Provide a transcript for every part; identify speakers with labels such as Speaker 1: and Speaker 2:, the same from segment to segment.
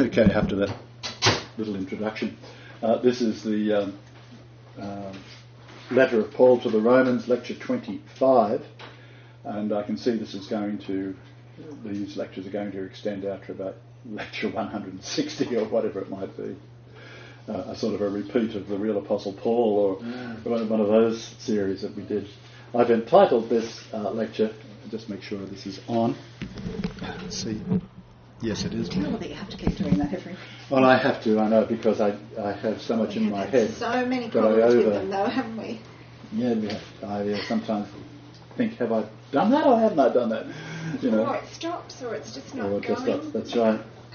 Speaker 1: Okay, after that little introduction, this is the letter of Paul to the Romans, lecture 25, and I can see these lectures are going to extend out to about lecture 160 or whatever it might be. A sort of a repeat of the real Apostle Paul or one of those series that we did. I've entitled this lecture, just make sure this is on. Let's see. Yes, it is.
Speaker 2: Terrible that you have to keep doing that every...
Speaker 1: Well, I have to, I know, because I have so much in my head.
Speaker 2: So many problems with them, though, haven't we?
Speaker 1: Yeah, I sometimes think, have I done that or haven't I done that? You know.
Speaker 2: Or it stops, or it's just not going.
Speaker 1: It just stops, that's right.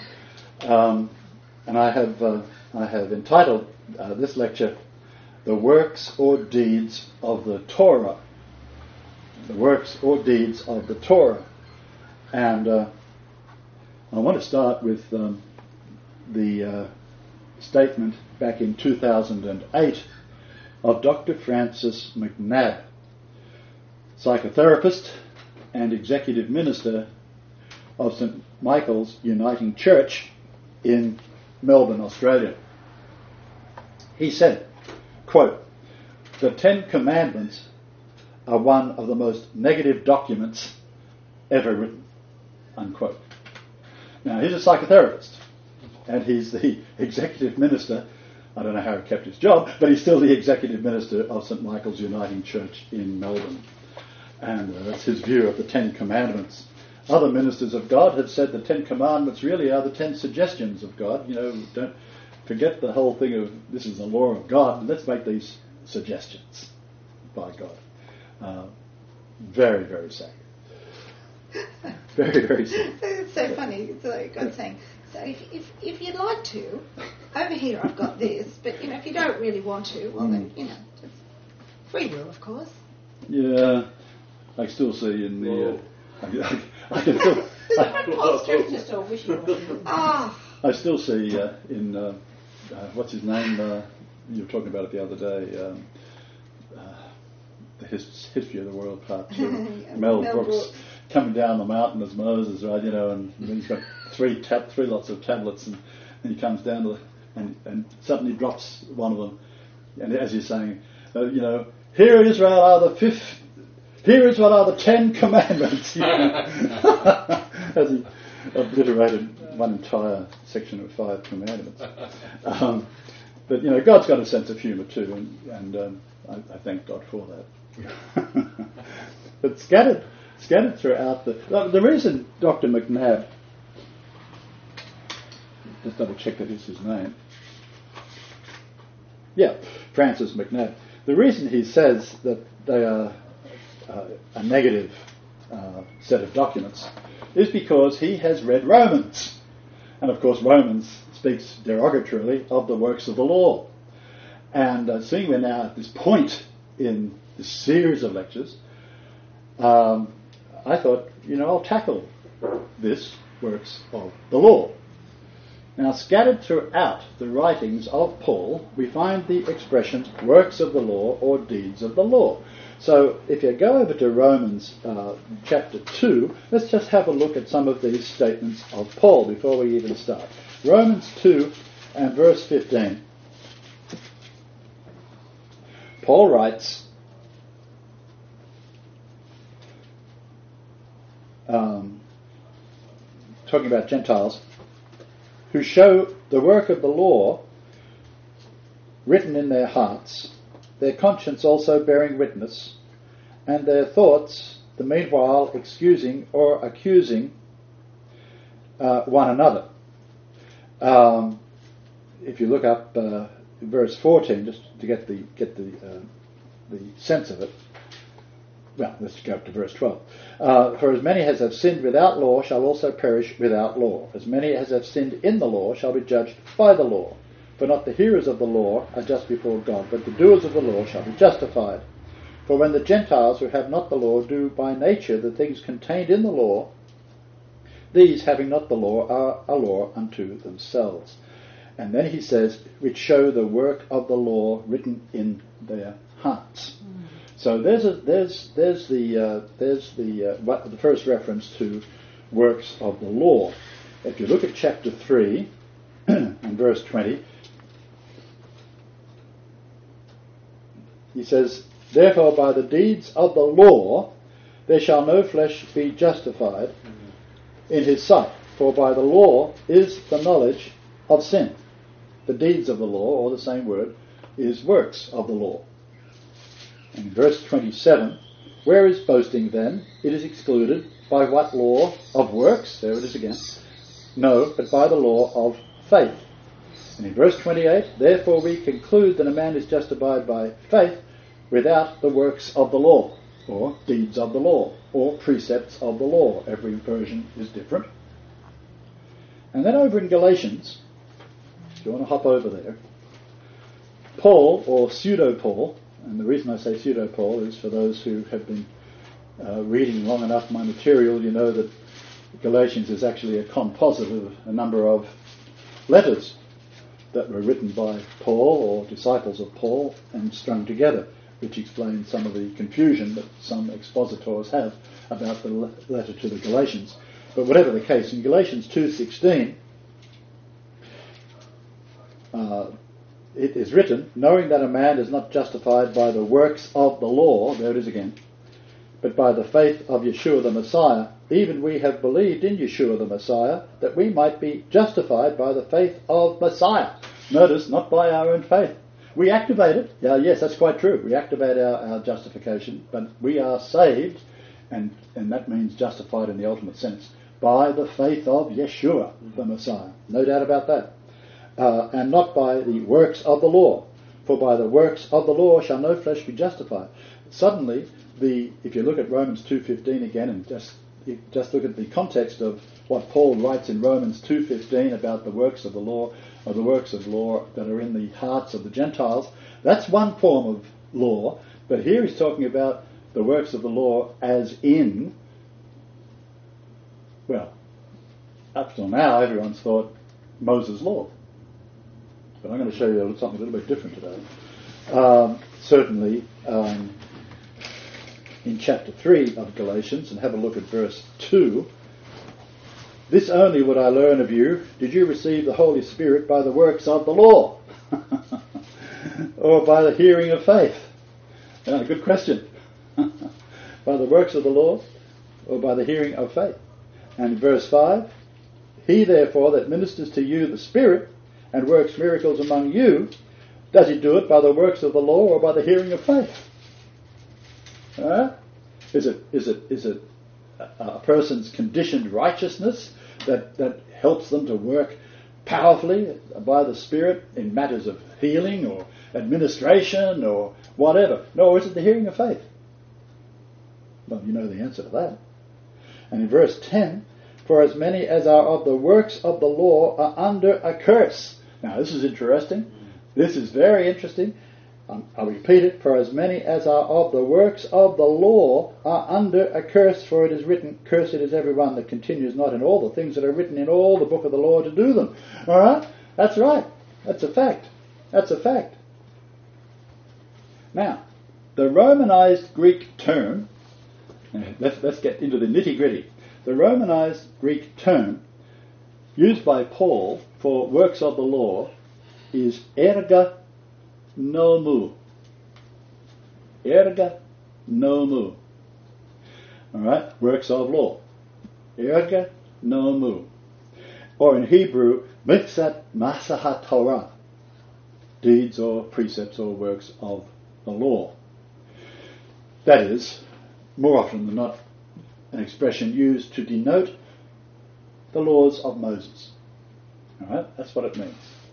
Speaker 1: And I have entitled this lecture, "The Works or Deeds of the Torah." The Works or Deeds of the Torah. And I want to start with the statement back in 2008 of Dr. Francis McNabb, psychotherapist and executive minister of St. Michael's Uniting Church in Melbourne, Australia. He said, quote, "The Ten Commandments are one of the most negative documents ever written," unquote. Now, he's a psychotherapist, and he's the executive minister. I don't know how he kept his job, but he's still the executive minister of St. Michael's Uniting Church in Melbourne. And that's his view of the Ten Commandments. Other ministers of God have said the Ten Commandments really are the 10 suggestions of God. You know, don't forget the whole thing of this is the law of God. Let's make these suggestions by God. Very, very sad. Very, very sad.
Speaker 2: It's so funny. It's like God saying, so if you'd like to, over here I've got this, but if you don't really want to, well then, it's free will, of course.
Speaker 1: Yeah, I still see in the... I can still...
Speaker 2: just all wishy-washy.
Speaker 1: I still see in... what's his name? You were talking about it the other day. The History of the World Part 2. Mel Brooks coming down the mountain as Moses, right? And he's got three lots of tablets, and he comes down to and suddenly drops one of them, and as he's saying, here Israel are here is what are the 10 Commandments. As he obliterated one entire section of 5 commandments. But God's got a sense of humour too, and I thank God for that. But scattered throughout the reason Dr. McNabb, just double check that is his name. Yeah, Francis McNabb. The reason he says that they are a negative set of documents is because he has read Romans. And of course Romans speaks derogatorily of the works of the law. And seeing we're now at this point in this series of lectures, I thought, I'll tackle this works of the law. Now, scattered throughout the writings of Paul, we find the expressions works of the law or deeds of the law. So if you go over to Romans chapter 2, let's just have a look at some of these statements of Paul before we even start. Romans 2 and verse 15. Paul writes, talking about Gentiles, who show the work of the law written in their hearts, their conscience also bearing witness, and their thoughts the meanwhile excusing or accusing one another. If you look up verse 14, just to get the sense of it. Well, let's go up to verse 12. For as many as have sinned without law shall also perish without law. As many as have sinned in the law shall be judged by the law. For not the hearers of the law are just before God, but the doers of the law shall be justified. For when the Gentiles who have not the law do by nature the things contained in the law, these, having not the law, are a law unto themselves. And then he says, which show the work of the law written in their hearts. So there's the first reference to works of the law. If you look at chapter 3 in verse 20, he says, "Therefore by the deeds of the law there shall no flesh be justified in his sight, for by the law is the knowledge of sin." The deeds of the law, or the same word, is works of the law. And in verse 27, "Where is boasting then? It is excluded. By what law? Of works?" There it is again. "No, but by the law of faith." And in verse 28, "Therefore we conclude that a man is justified by faith without the works of the law," or deeds of the law, or precepts of the law. Every version is different. And then over in Galatians, if you want to hop over there, Paul, or pseudo-Paul, and the reason I say pseudo-Paul is for those who have been reading long enough my material, you know that Galatians is actually a composite of a number of letters that were written by Paul or disciples of Paul and strung together, which explains some of the confusion that some expositors have about the letter to the Galatians. But whatever the case, in Galatians 2:16, it is written, "Knowing that a man is not justified by the works of the law," there it is again, "but by the faith of Yeshua the Messiah, even we have believed in Yeshua the Messiah, that we might be justified by the faith of Messiah." Notice, not by our own faith. We activate it. Yeah, yes, that's quite true. We activate our justification, but we are saved, and that means justified in the ultimate sense, by the faith of Yeshua the Messiah. No doubt about that. And not by the works of the law. For by the works of the law shall no flesh be justified. Suddenly, if you look at Romans 2:15 again, and just look at the context of what Paul writes in Romans 2:15 about the works of the law, or the works of law that are in the hearts of the Gentiles, that's one form of law. But here he's talking about the works of the law as in, well, up till now everyone's thought Moses' law. But I'm going to show you something a little bit different today. Certainly, in chapter 3 of Galatians, and have a look at verse 2, "This only would I learn of you, did you receive the Holy Spirit by the works of the law, or by the hearing of faith?" Good question. By the works of the law, or by the hearing of faith? And in verse 5, "He therefore that ministers to you the Spirit, and works miracles among you, does he do it by the works of the law or by the hearing of faith?" Is it a person's conditioned righteousness that helps them to work powerfully by the Spirit in matters of healing or administration or whatever? No, or is it the hearing of faith? Well, you know the answer to that. And in verse 10, "For as many as are of the works of the law are under a curse." Now this is interesting. This is very interesting. I'll repeat it. "For as many as are of the works of the law are under a curse, for it is written, cursed is everyone that continues not in all the things that are written in all the book of the law to do them." All right? That's right. That's a fact. That's a fact. Now, the Romanized Greek term, let's get into the nitty-gritty. The Romanized Greek term used by Paul for works of the law is erga nomu. Erga nomu. Alright, works of law. Erga nomu. Or in Hebrew, mitzat masahat Torah. Deeds or precepts or works of the law. That is, more often than not, an expression used to denote the laws of Moses. Alright, that's what it means.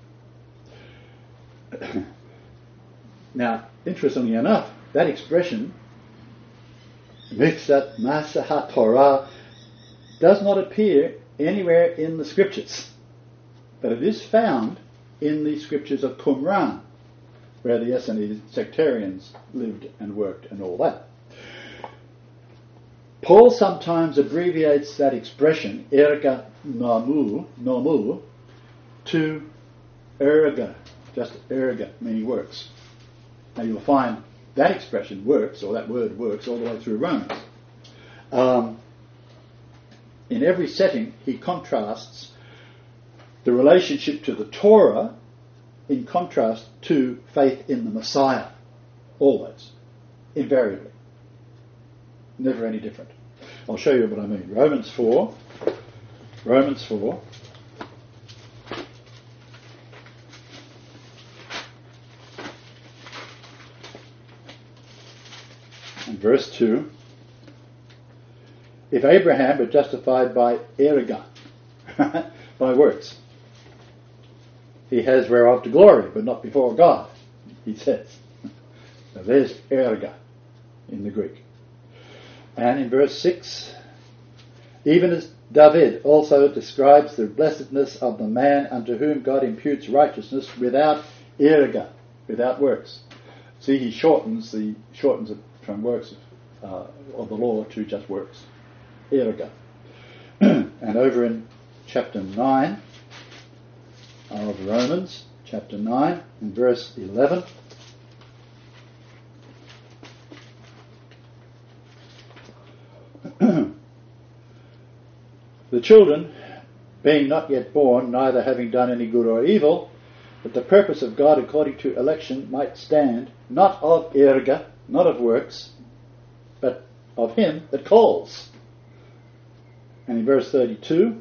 Speaker 1: Now, interestingly enough, that expression, Mitzat Masahat Torah, does not appear anywhere in the scriptures, but it is found in the scriptures of Qumran, where the Essene sectarians lived and worked and all that. Paul sometimes abbreviates that expression, erga nomu, to erga, just erga, meaning works. Now you'll find that expression, works, or that word works, all the way through Romans. In every setting, he contrasts the relationship to the Torah in contrast to faith in the Messiah. Always. Invariably. Never any different. I'll show you what I mean. Romans 4. And verse 2. If Abraham were justified by erga, by works, he has whereof to glory, but not before God, he says. So there's erga in the Greek. And in verse 6, even as David also describes the blessedness of the man unto whom God imputes righteousness without erga, without works. See, he shortens it from works of the law to just works. Erga. And over in chapter 9 of Romans, chapter 9 and verse 11. The children, being not yet born, neither having done any good or evil, that the purpose of God according to election might stand, not of erga, not of works, but of him that calls. And in verse 32,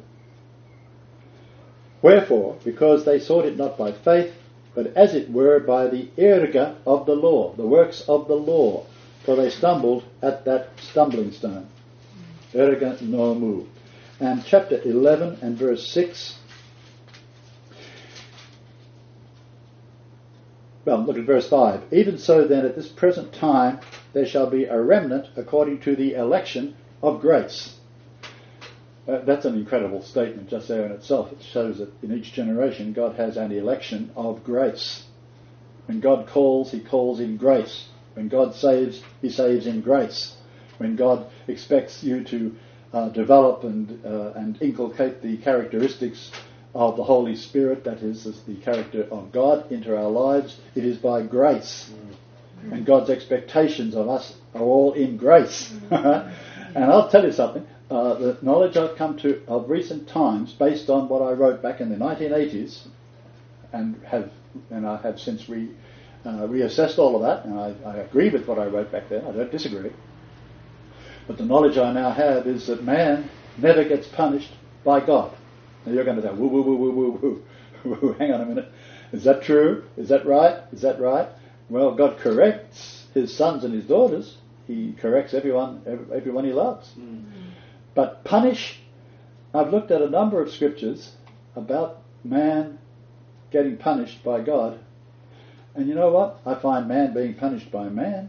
Speaker 1: wherefore, because they sought it not by faith, but as it were by the erga of the law, the works of the law, for they stumbled at that stumbling stone. Erga nomu. And chapter 11 and verse 6. Well, look at verse 5. Even so then at this present time there shall be a remnant according to the election of grace. That's an incredible statement just there in itself. It shows that in each generation God has an election of grace. When God calls, he calls in grace. When God saves, he saves in grace. When God expects you to develop and inculcate the characteristics of the Holy Spirit, that is the character of God, into our lives, it is by grace. And God's expectations of us are all in grace. And I'll tell you something, the knowledge I've come to of recent times, based on what I wrote back in the 1980s, and I have since reassessed all of that, and I agree with what I wrote back then, I don't disagree. But the knowledge I now have is that man never gets punished by God. Now you're going to say, woo, woo, woo, woo, woo, woo, woo, hang on a minute. Is that true? Is that right? Is that right? Well, God corrects his sons and his daughters. He corrects everyone he loves. Mm-hmm. But punish, I've looked at a number of scriptures about man getting punished by God. And you know what? I find man being punished by man.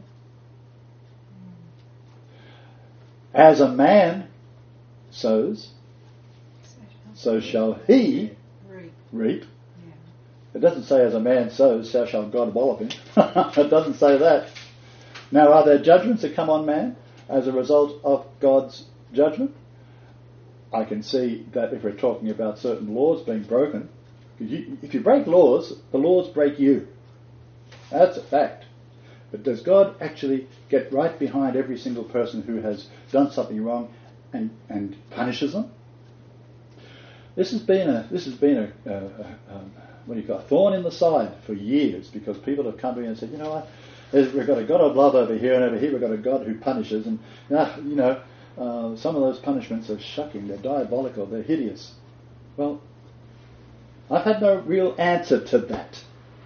Speaker 1: As a man sows, so shall he reap. Yeah. It doesn't say as a man sows, so shall God wallop him. It doesn't say that. Now, are there judgments that come on man as a result of God's judgment? I can see that if we're talking about certain laws being broken, if you break laws, the laws break you. That's a fact. But does God actually get right behind every single person who has done something wrong and punishes them? This has been a what do you call, a thorn in the side for years, because people have come to me and said, you know what, we've got a God of love over here, and over here we've got a God who punishes, and some of those punishments are shocking, they're diabolical, they're hideous. Well, I've had no real answer to that.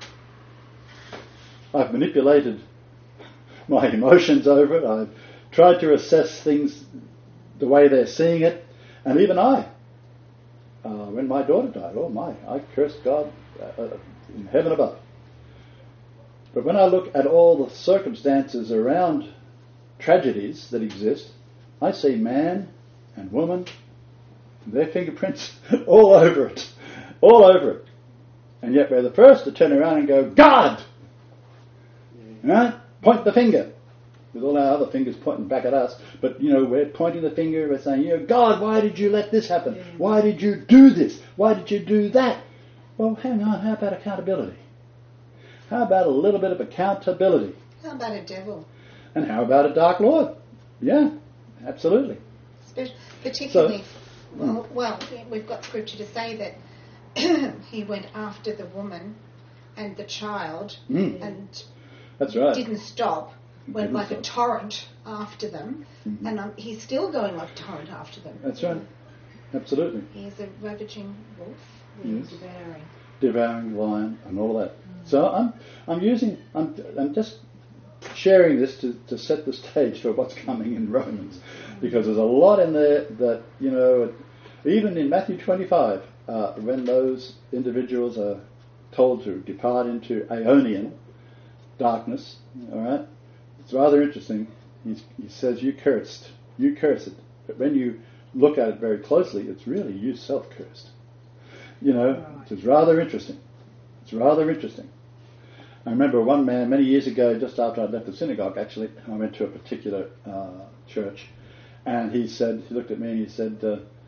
Speaker 1: I've manipulated my emotions over it. I've tried to assess things the way they're seeing it. And even when my daughter died, I cursed God in heaven above. But when I look at all the circumstances around tragedies that exist, I see man and woman, their fingerprints all over it. All over it. And yet we're the first to turn around and go, God! Right? Point the finger. With all our other fingers pointing back at us. But, we're pointing the finger, we're saying, God, why did you let this happen? Yeah. Why did you do this? Why did you do that? Well, hang on, how about accountability? How about a little bit of accountability?
Speaker 2: How about a devil?
Speaker 1: And how about a dark lord? Yeah, absolutely.
Speaker 2: Particularly, we've got scripture to say that he went after the woman and the child,
Speaker 1: Mm.
Speaker 2: and
Speaker 1: That's right.
Speaker 2: didn't stop. Went
Speaker 1: Didn't
Speaker 2: like
Speaker 1: stop.
Speaker 2: a torrent after them,
Speaker 1: Mhm.
Speaker 2: and he's still going like a torrent after them.
Speaker 1: That's right. Absolutely.
Speaker 2: He is a ravaging wolf.
Speaker 1: Yes.
Speaker 2: Devouring.
Speaker 1: Devouring lion and all that. So I'm just sharing this to set the stage for what's coming in Romans, because there's a lot in there that, you know, even in Matthew 25, when those individuals are told to depart into Aeonian darkness, all right, it's rather interesting. He says, you curse it. But when you look at it very closely, it's really you self-cursed. You know, it's rather interesting. It's rather interesting. I remember one man many years ago, just after I'd left the synagogue, actually, I went to a particular church, and he looked at me and he said,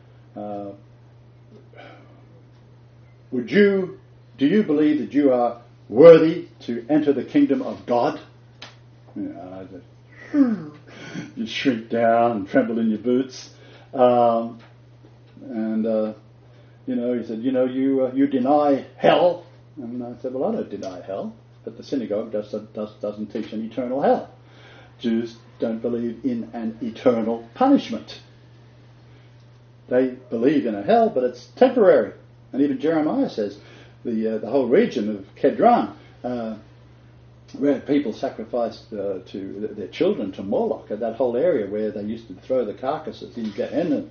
Speaker 1: do you believe that you are worthy to enter the kingdom of God? And I said, you shrink down and tremble in your boots. You know, he said, you know, you deny hell. And I said, well, I don't deny hell, but the synagogue doesn't teach an eternal hell. Jews don't believe in an eternal punishment. They believe in a hell, but it's temporary. And even Jeremiah says the whole region of Kedron, where people sacrificed their children to Moloch, that whole area where they used to throw the carcasses in Gehenna,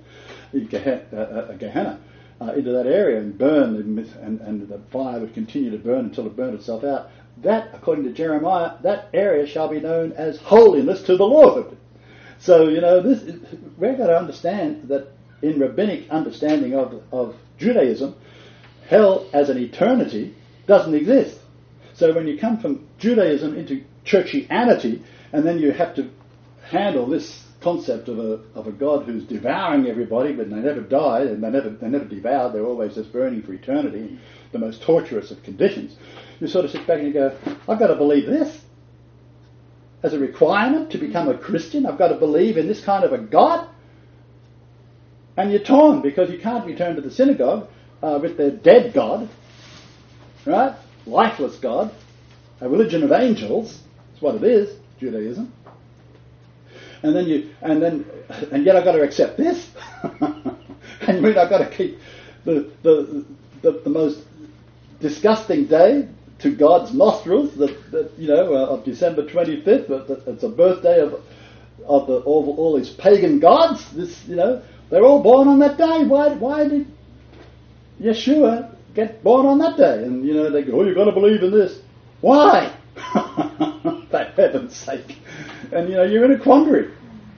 Speaker 1: into that area and burn, and the fire would continue to burn until it burned itself out. That, according to Jeremiah, that area shall be known as holiness to the Lord. So, you know, we're going to understand that in rabbinic understanding of Judaism, hell as an eternity doesn't exist. So when you come from Judaism into churchianity, and then you have to handle this concept of a God who's devouring everybody, but they never die and they never devour, they're always just burning for eternity, the most torturous of conditions, you sort of sit back and you go, I've got to believe this as a requirement to become a Christian. I've got to believe in this kind of a God. And you're torn, because you can't return to the synagogue with their dead God, right? Lifeless God, a religion of angels. That's what it is, Judaism. And yet I've got to accept this. And you mean I've got to keep the most disgusting day to God's nostrils, of December 25th. That it's a birthday of all these pagan gods. They're all born on that day. Why did Yeshua get born on that day? And they go, you've got to believe in this. Why? For heaven's sake. And you're in a quandary.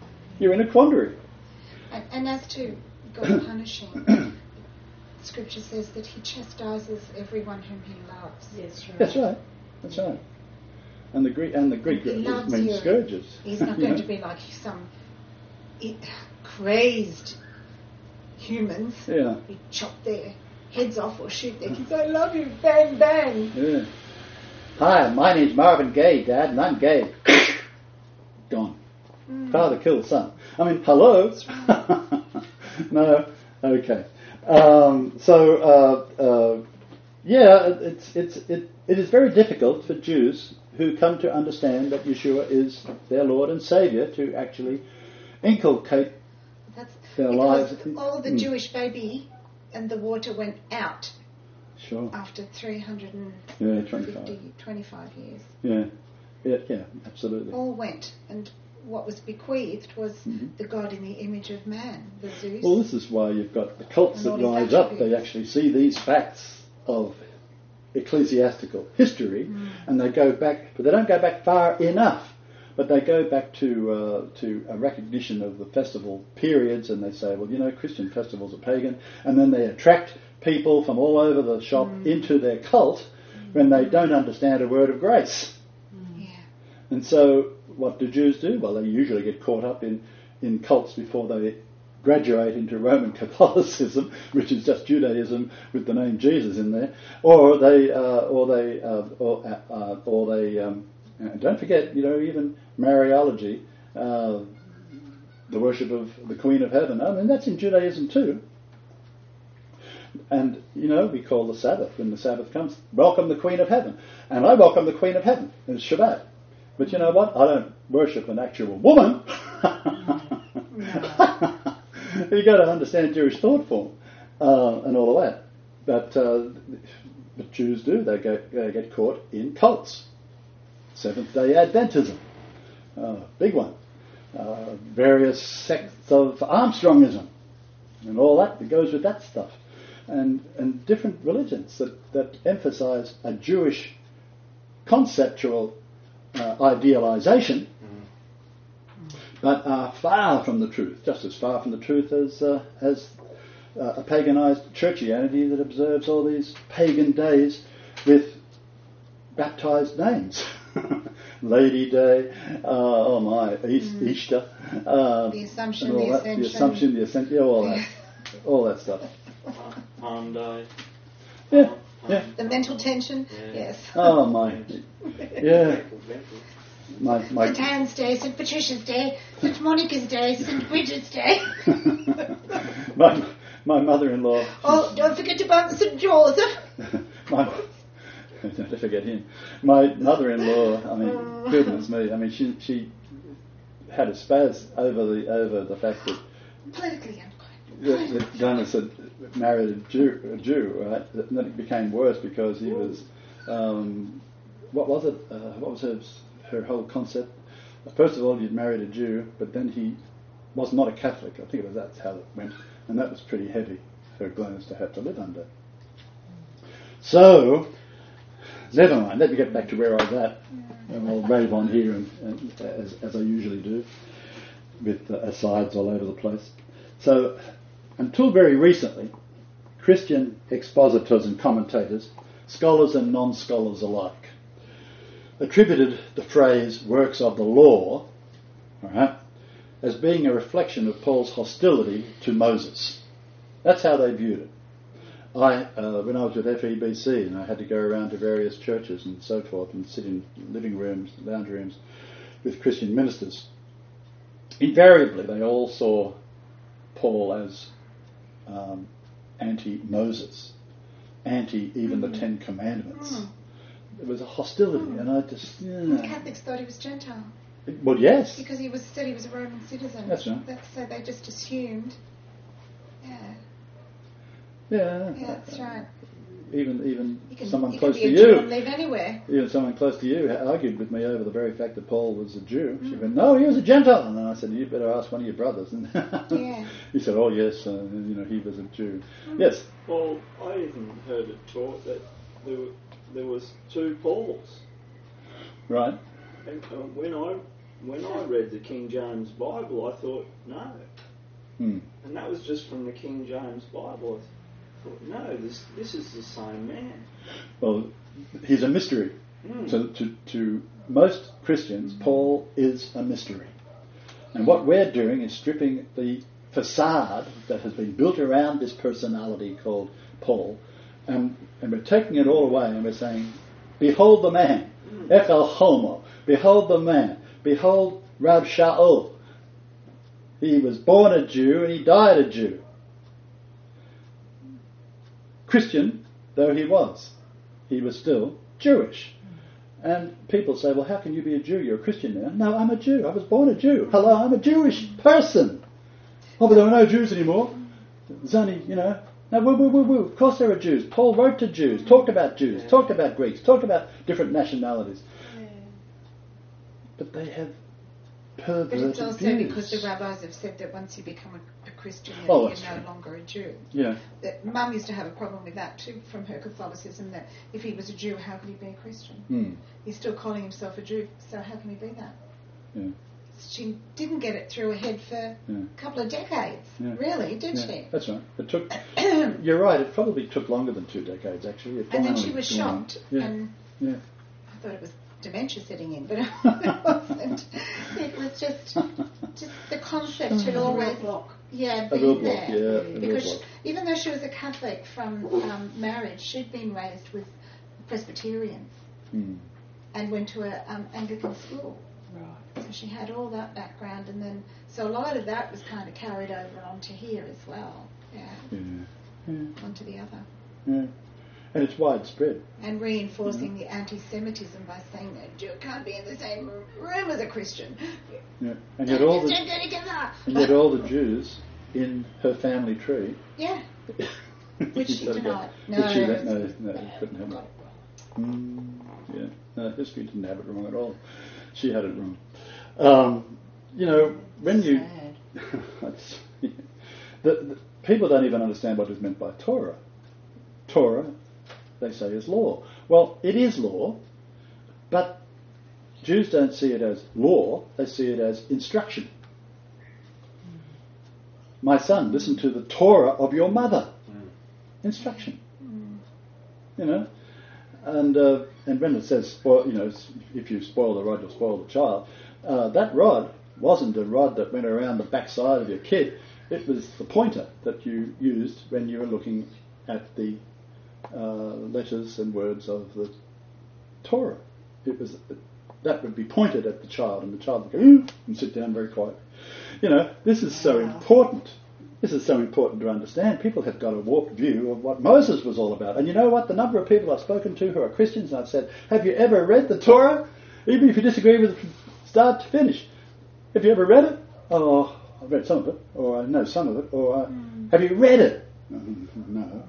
Speaker 2: And as to God punishing, Scripture says that He chastises everyone whom He loves.
Speaker 3: Yes, right.
Speaker 1: That's right. And the Greek means scourges.
Speaker 2: He's not going to be like some crazed humans.
Speaker 1: Yeah.
Speaker 2: We chop their heads off or shoot their kids. I love you, bang bang.
Speaker 1: Yeah. Hi, my name's Marvin Gaye, Dad, and I'm gay. Gone. Father killed son. I mean, hello.
Speaker 2: That's right.
Speaker 1: No. Okay. It is very difficult for Jews who come to understand that Yeshua is their Lord and Saviour to actually inculcate their lives.
Speaker 2: All the Jewish baby and the water went out.
Speaker 1: Sure.
Speaker 2: After 25 years.
Speaker 1: Yeah, absolutely.
Speaker 2: All went, and what was bequeathed was the God in the image of man, the Zeus.
Speaker 1: Well, this is why you've got the cults that rise up. They actually see these facts of ecclesiastical history, and they go back, but they don't go back far enough. But they go back to a recognition of the festival periods, and they say, well, Christian festivals are pagan, and then they attract people from all over the shop into their cult when they don't understand a word of grace.
Speaker 2: Yeah.
Speaker 1: And so what do Jews do? Well, they usually get caught up in cults before they graduate into Roman Catholicism, which is just Judaism with the name Jesus in there, or they and don't forget, even Mariology, the worship of the Queen of Heaven. I mean, that's in Judaism too. And, we call the Sabbath, when the Sabbath comes, welcome the Queen of Heaven. And I welcome the Queen of Heaven. It's Shabbat. But you know what? I don't worship an actual woman. You've got to understand Jewish thought form and all of that. But Jews do. They get caught in cults. Seventh-day Adventism, big one. Various sects of Armstrongism and all that goes with that stuff. And different religions that emphasize a Jewish conceptual idealization, but are far from the truth, just as far from the truth as a paganized churchianity that observes all these pagan days with baptized names. Lady Day, Easter,
Speaker 2: the Assumption, the Ascension,
Speaker 1: all that stuff.
Speaker 3: Palm Day.
Speaker 1: Yeah.
Speaker 2: The mental tension, yes.
Speaker 1: Oh my, yeah. My
Speaker 2: St. Anne's Day, St. Patricia's Day, St. Monica's Day, St. Bridget's Day.
Speaker 1: my mother-in-law.
Speaker 2: Oh, don't forget about St. Joseph.
Speaker 1: Don't forget him. My mother-in-law. Goodness me. She had a spaz over the fact that
Speaker 2: politically
Speaker 1: that Jonas had married a Jew, right? And then it became worse because he was. What was it? What was her whole concept? First of all, he'd married a Jew, but then he was not a Catholic. I think that's how it went, and that was pretty heavy for Glenys to have to live under. So, never mind. Let me get back to where I was at, and I'll rave on here, and as I usually do, with asides all over the place. So, until very recently, Christian expositors and commentators, scholars and non-scholars alike, attributed the phrase "works of the law," as being a reflection of Paul's hostility to Moses. That's how they viewed it. When I was with FEBC and I had to go around to various churches and so forth and sit in living rooms, lounge rooms with Christian ministers, invariably they all saw Paul as anti-Moses, anti-even the Ten Commandments. There was a hostility, and I just...
Speaker 2: The Catholics thought he was Gentile.
Speaker 1: Well, yes.
Speaker 2: Because he said he was a Roman citizen.
Speaker 1: That's right.
Speaker 2: So they just assumed.
Speaker 1: Yeah,
Speaker 2: that's right.
Speaker 1: Even someone
Speaker 2: you
Speaker 1: close
Speaker 2: can
Speaker 1: to
Speaker 2: be a Jew
Speaker 1: you,
Speaker 2: and live anywhere.
Speaker 1: Even someone close to you argued with me over the very fact that Paul was a Jew. She went, "No, he was a Gentile," and then I said, "You better ask one of your brothers." And he said, "Oh yes, he was a Jew." Yes.
Speaker 3: Well, I even heard it taught that there was two Pauls.
Speaker 1: Right.
Speaker 3: And when I read the King James Bible, I thought no, and that was just from the King James Bible. I thought, no, this is the same man.
Speaker 1: Well, he's a mystery. So to most Christians, Paul is a mystery. And what we're doing is stripping the facade that has been built around this personality called Paul, and we're taking it all away and we're saying, behold the man, Echal Homo, behold the man, behold Rab Shaul. He was born a Jew and he died a Jew. Christian though he was still Jewish. And people say, well, how can you be a Jew? You're a Christian now. No, I'm a Jew. I was born a Jew. Hello, I'm a Jewish person. Oh, but there are no Jews anymore. There's only, no, woo. Of course there are Jews. Paul wrote to Jews, talked about Jews, talked about Greeks, talked about different nationalities. But they have perverted
Speaker 2: But it's also
Speaker 1: views.
Speaker 2: because the rabbis have said that once you become a Christian, then
Speaker 1: Oh,
Speaker 2: you're
Speaker 1: that's
Speaker 2: no
Speaker 1: true.
Speaker 2: longer a Jew.
Speaker 1: Yeah.
Speaker 2: That Mum used to have a problem with that too from her Catholicism, that if he was a Jew, how could he be a Christian? He's still calling himself a Jew, so how can he be that?
Speaker 1: Yeah.
Speaker 2: She didn't get it through her head for a couple of decades, really, did she?
Speaker 1: That's right. It took. You're right. It probably took longer than 2 decades, actually. It
Speaker 2: And then she
Speaker 1: finally
Speaker 2: was
Speaker 1: dawned.
Speaker 2: shocked,
Speaker 1: Yeah.
Speaker 2: and
Speaker 1: Yeah.
Speaker 2: I thought it was dementia setting in, but it wasn't. It was just the concept had always
Speaker 1: A real
Speaker 2: been
Speaker 1: block,
Speaker 2: there.
Speaker 1: yeah, a real
Speaker 2: Because
Speaker 1: block.
Speaker 2: even though she was a Catholic from marriage, she'd been raised with Presbyterians and went to a Anglican school. Right. So she had all that background, and then so a lot of that was kind of carried over onto here as well. Yeah. onto the other.
Speaker 1: Yeah. And it's widespread.
Speaker 2: And reinforcing the anti-Semitism by saying that a Jew can't be in the same room as a Christian.
Speaker 1: Yeah. And yet all the Jews in her family tree.
Speaker 2: Yeah. Which she denied.
Speaker 1: No, couldn't have it. Yeah. No, history didn't have it wrong at all. She had it wrong. When you... the people don't even understand what is meant by Torah. Torah, they say, is law. Well, it is law, but Jews don't see it as law, they see it as instruction. My son, listen to the Torah of your mother. Instruction. And when it says, if you spoil the rod, you'll spoil the child, that rod wasn't a rod that went around the backside of your kid. It was the pointer that you used when you were looking at the letters and words of the Torah. That would be pointed at the child, and the child would go and sit down very quietly. This is so important. This is so important to understand. People have got a warped view of what Moses was all about. And you know what? The number of people I've spoken to who are Christians, and I've said, have you ever read the Torah? Even if you disagree with it from start to finish. Have you ever read it? Oh, I've read some of it, or I know some of it, or have you read it? No.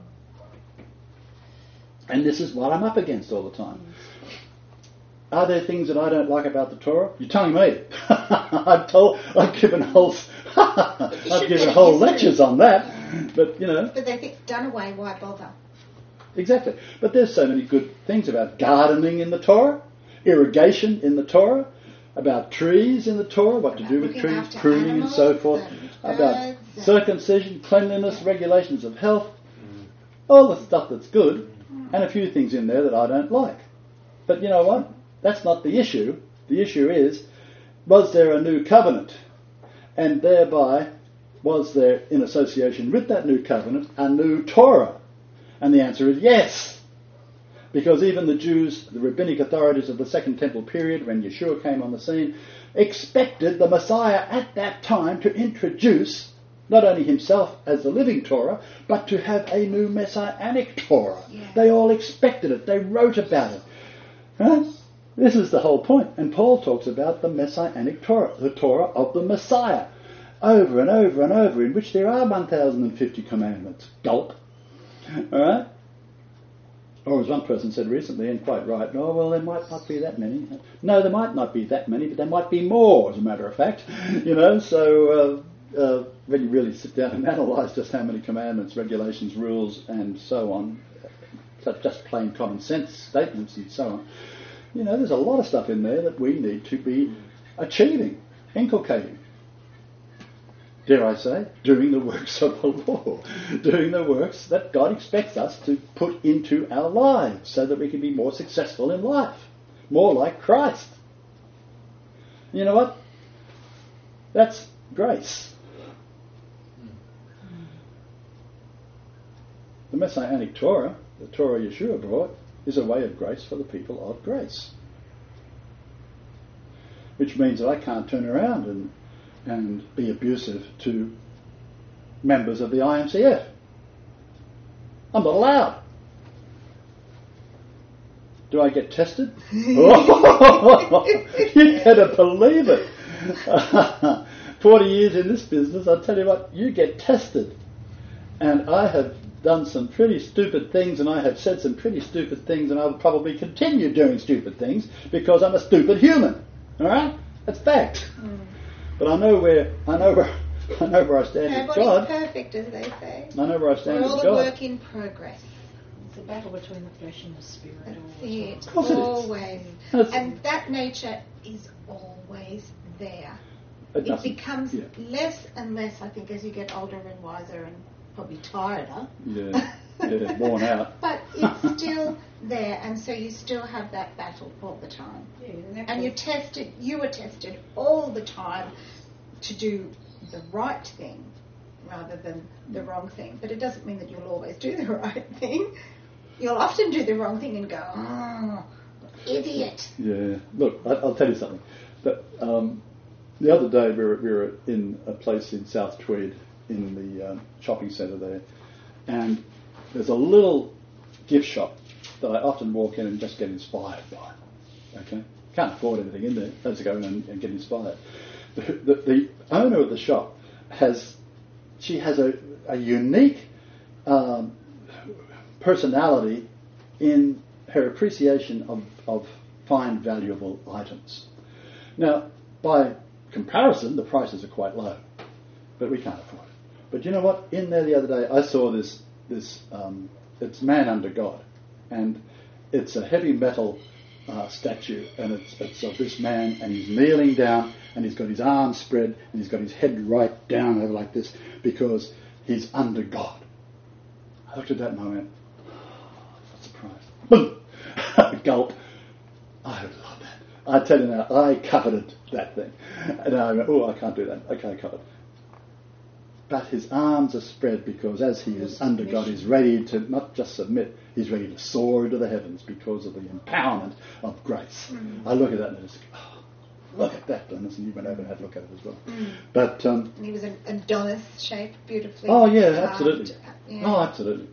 Speaker 1: And this is what I'm up against all the time. Are there things that I don't like about the Torah? You're telling me. I've given whole lectures on that. But
Speaker 2: But they think, done away, why bother?
Speaker 1: Exactly. But there's so many good things about gardening in the Torah, irrigation in the Torah, about trees in the Torah, what to do with trees, pruning and so forth, about circumcision, cleanliness, regulations of health, all the stuff that's good, and a few things in there that I don't like. But you know what? That's not the issue. The issue is, was there a new covenant? And thereby, was there, in association with that new covenant, a new Torah? And the answer is yes. Because even the Jews, the rabbinic authorities of the Second Temple period, when Yeshua came on the scene, expected the Messiah at that time to introduce not only himself as the living Torah, but to have a new messianic Torah. Yeah. They all expected it. They wrote about it. Huh? This is the whole point. And Paul talks about the messianic Torah, the Torah of the Messiah, over and over and over, in which there are 1,050 commandments. Gulp. All right? Or as one person said recently, and quite right, there might not be that many. No, there might not be that many, but there might be more, as a matter of fact. So when you really sit down and analyse just how many commandments, regulations, rules, and so on, just plain common sense statements and so on, there's a lot of stuff in there that we need to be achieving, inculcating. Dare I say, doing the works of the law, doing the works that God expects us to put into our lives so that we can be more successful in life, more like Christ. You know what? That's grace. The Messianic Torah, the Torah Yeshua brought, is a way of grace for the people of grace. Which means that I can't turn around and be abusive to members of the IMCF. I'm not allowed. Do I get tested? Oh, you better believe it. 40 years in this business, I'll tell you what, you get tested. And I have done some pretty stupid things, and I have said some pretty stupid things, and I will probably continue doing stupid things because I'm a stupid human. All right? That's fact. But I know where I stand with God.
Speaker 2: Nobody's perfect, as they say.
Speaker 1: I know where I stand with God.
Speaker 2: We're all a work in progress.
Speaker 4: It's a battle between the flesh and the spirit.
Speaker 2: That's it.
Speaker 1: Of course it is.
Speaker 2: Always. And that nature is always there. It becomes less and less, I think, as you get older and wiser and probably tireder.
Speaker 1: Yeah, worn out.
Speaker 2: But it's still there, and so you still have that battle all the time. Yeah, and you were tested all the time to do the right thing rather than the wrong thing. But it doesn't mean that you'll always do the right thing. You'll often do the wrong thing and go, oh, idiot.
Speaker 1: Yeah. Look, I'll tell you something. The other day we were in a place in South Tweed in the shopping centre there, And there's a little gift shop that I often walk in and just get inspired by. Okay? Can't afford anything in there. I just go in and get inspired. The owner of the shop has a unique personality in her appreciation of fine, valuable items. Now, by comparison, the prices are quite low, but we can't afford it. But you know what? In there the other day, I saw this it's Man Under God, and it's a heavy metal statue, and it's of this man, and he's kneeling down, and he's got his arms spread, and he's got his head right down over like this, because he's under God. I looked at that and I went, what's the price? Boom! Gulp. I would love that. I tell you now, I coveted that thing. And I went, I can't do that. I can't covet. But his arms are spread because as he is under God, he's ready to not just submit, he's ready to soar into the heavens because of the empowerment of grace. I look at that and I just go, look at that, Dennis, and you went over and had a look at it as well. But
Speaker 2: and he was an Adonis shaped beautifully.
Speaker 1: Oh yeah, absolutely.
Speaker 2: Yeah.
Speaker 1: Oh, absolutely.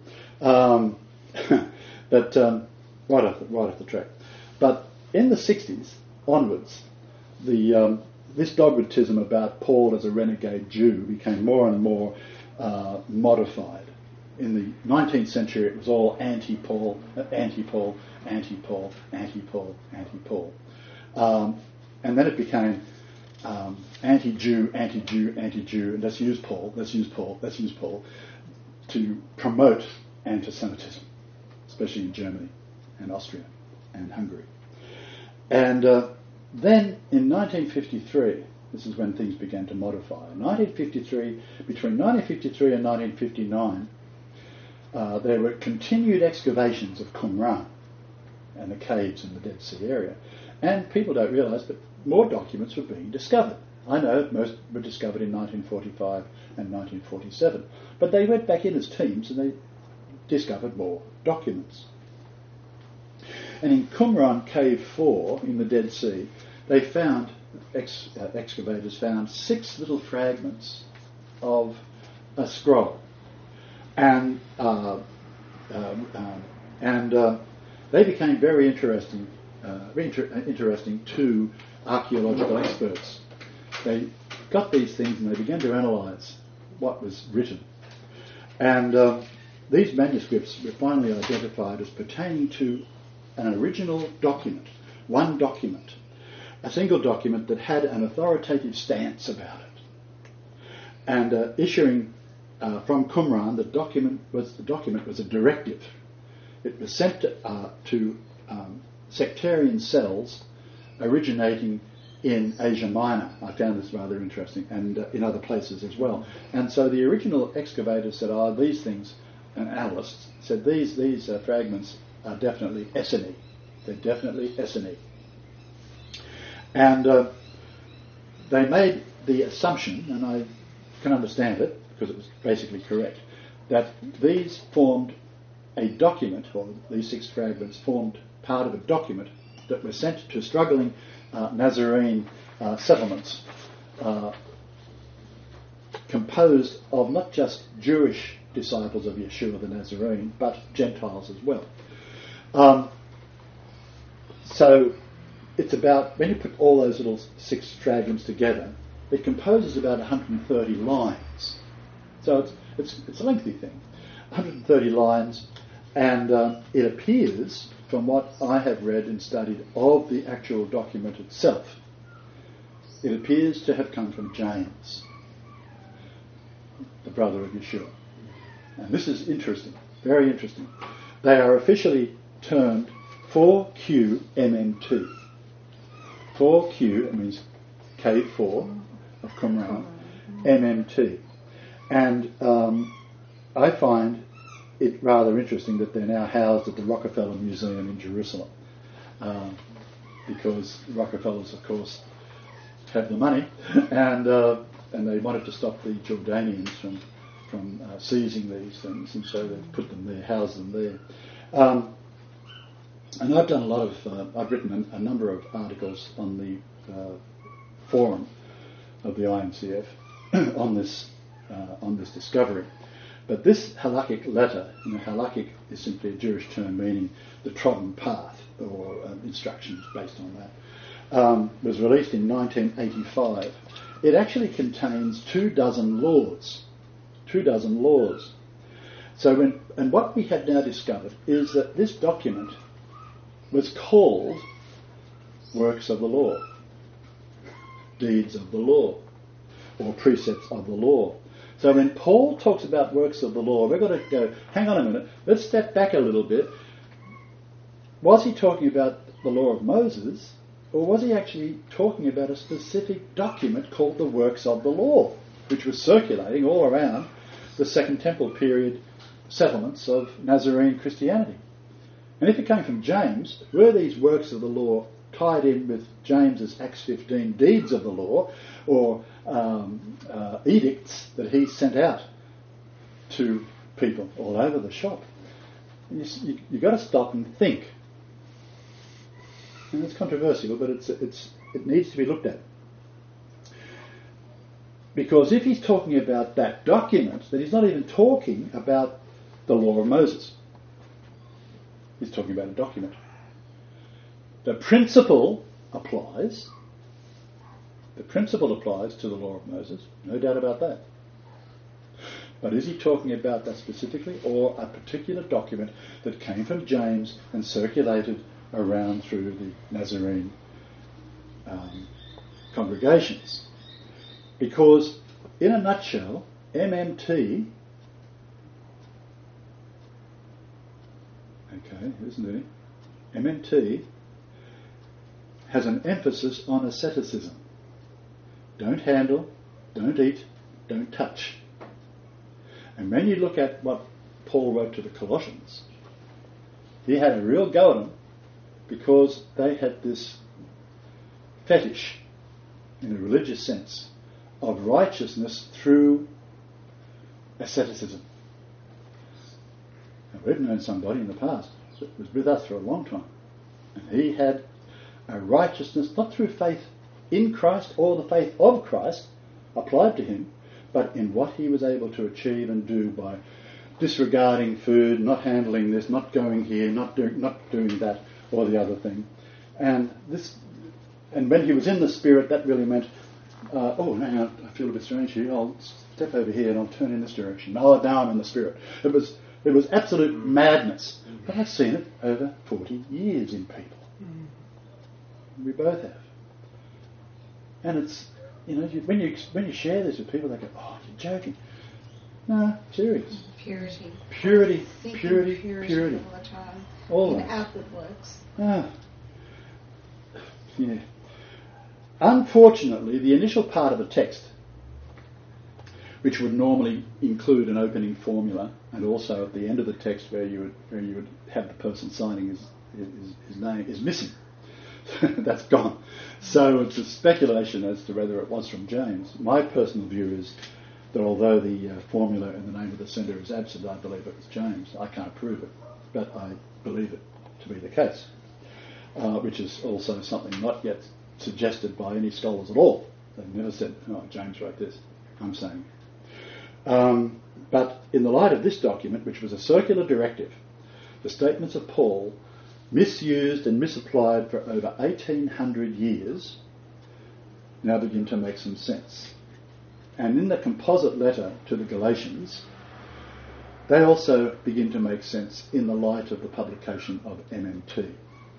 Speaker 1: But right off the track. But in the 60s onwards, this dogmatism about Paul as a renegade Jew became more and more modified. In the 19th century, it was all anti-Paul, anti-Paul, anti-Paul, anti-Paul, anti-Paul. And then it became anti-Jew, anti-Jew, anti-Jew, and let's use Paul, let's use Paul, let's use Paul, to promote anti-Semitism, especially in Germany and Austria and Hungary. And then in 1953, this is when things began to modify. In 1953, between 1953 and 1959, there were continued excavations of Qumran and the caves in the Dead Sea area. And people don't realise that more documents were being discovered. I know most were discovered in 1945 and 1947. But they went back in as teams and they discovered more documents. And in Qumran Cave 4 in the Dead Sea, they found, excavators found 6 little fragments of a scroll. And they became very interesting to archaeological experts. They got these things and they began to analyse what was written. And these manuscripts were finally identified as pertaining to an original document, one document, a single document that had an authoritative stance about it. And issuing from Qumran, the document was a directive. It was sent to sectarian cells originating in Asia Minor. I found this rather interesting, and in other places as well. And so the original excavators said, these things, and analysts said these fragments are definitely Essene. They're definitely Essene. And they made the assumption, and I can understand it because it was basically correct, that these formed a document, or these 6 fragments formed part of a document that was sent to struggling Nazarene settlements composed of not just Jewish disciples of Yeshua the Nazarene, but Gentiles as well. So it's about, when you put all those little 6 fragments together, it composes about 130 lines. So it's a lengthy thing, 130 lines, and it appears, from what I have read and studied of the actual document itself, it appears to have come from James, the brother of Yeshua. And this is interesting, very interesting. They are officially termed 4QMMT. 4Q, it means K4 of Qumran, MMT. And I find it rather interesting that they're now housed at the Rockefeller Museum in Jerusalem, because the Rockefellers, of course, have the money, and they wanted to stop the Jordanians from seizing these things, and so they've put them there, housed them there. And I've done a lot of, I've written a number of articles on the forum of the IMCF on this discovery. But this halakhic letter, halakhic is simply a Jewish term meaning the trodden path, or instructions based on that, was released in 1985. It actually contains 24 laws. 24 laws. So and what we have now discovered is that this document was called Works of the Law, Deeds of the Law, or Precepts of the Law. So when Paul talks about works of the law, we've got to go, hang on a minute, let's step back a little bit. Was he talking about the law of Moses, or was he actually talking about a specific document called the Works of the Law, which was circulating all around the Second Temple period settlements of Nazarene Christianity? And if it came from James, were these works of the law tied in with James's Acts 15 deeds of the law, or edicts that he sent out to people all over the shop? You've got to stop and think. And it's controversial, but it needs to be looked at. Because if he's talking about that document, then he's not even talking about the law of Moses. He's talking about a document. The principle applies. The principle applies to the law of Moses, no doubt about that. But is he talking about that specifically, or a particular document that came from James and circulated around through the Nazarene congregations? Because, in a nutshell, MMT, isn't it? MMT has an emphasis on asceticism. Don't handle, don't eat, don't touch. And when you look at what Paul wrote to the Colossians, he had a real go at them because they had this fetish, in a religious sense, of righteousness through asceticism. Now, we've known somebody in the past that was with us for a long time, and he had a righteousness not through faith in Christ or the faith of Christ applied to him, but in what he was able to achieve and do by disregarding food, not handling this, not going here, not doing that or the other thing. And when he was in the Spirit, that really meant, now I feel a bit strange here, I'll step over here and I'll turn in this direction. Oh, now I'm in the Spirit. It was absolute madness. But I've seen it over 40 years in people. We both have. And it's, when you share this with people, they go, oh, you're joking. No, serious.
Speaker 2: Purity.
Speaker 1: Purity
Speaker 2: all the time.
Speaker 1: All
Speaker 2: in outward works.
Speaker 1: Yeah. Unfortunately, the initial part of a text, which would normally include an opening formula, and also at the end of the text where you would have the person signing his name, is missing. That's gone. So it's a speculation as to whether it was from James. My personal view is that although the formula and the name of the sender is absent, I believe it was James. I can't prove it, but I believe it to be the case, which is also something not yet suggested by any scholars at all. They've never said, oh, James wrote this. I'm saying. But in the light of this document, which was a circular directive, the statements of Paul, misused and misapplied for over 1800 years, now begin to make some sense. And in the composite letter to the Galatians, they also begin to make sense in the light of the publication of MMT.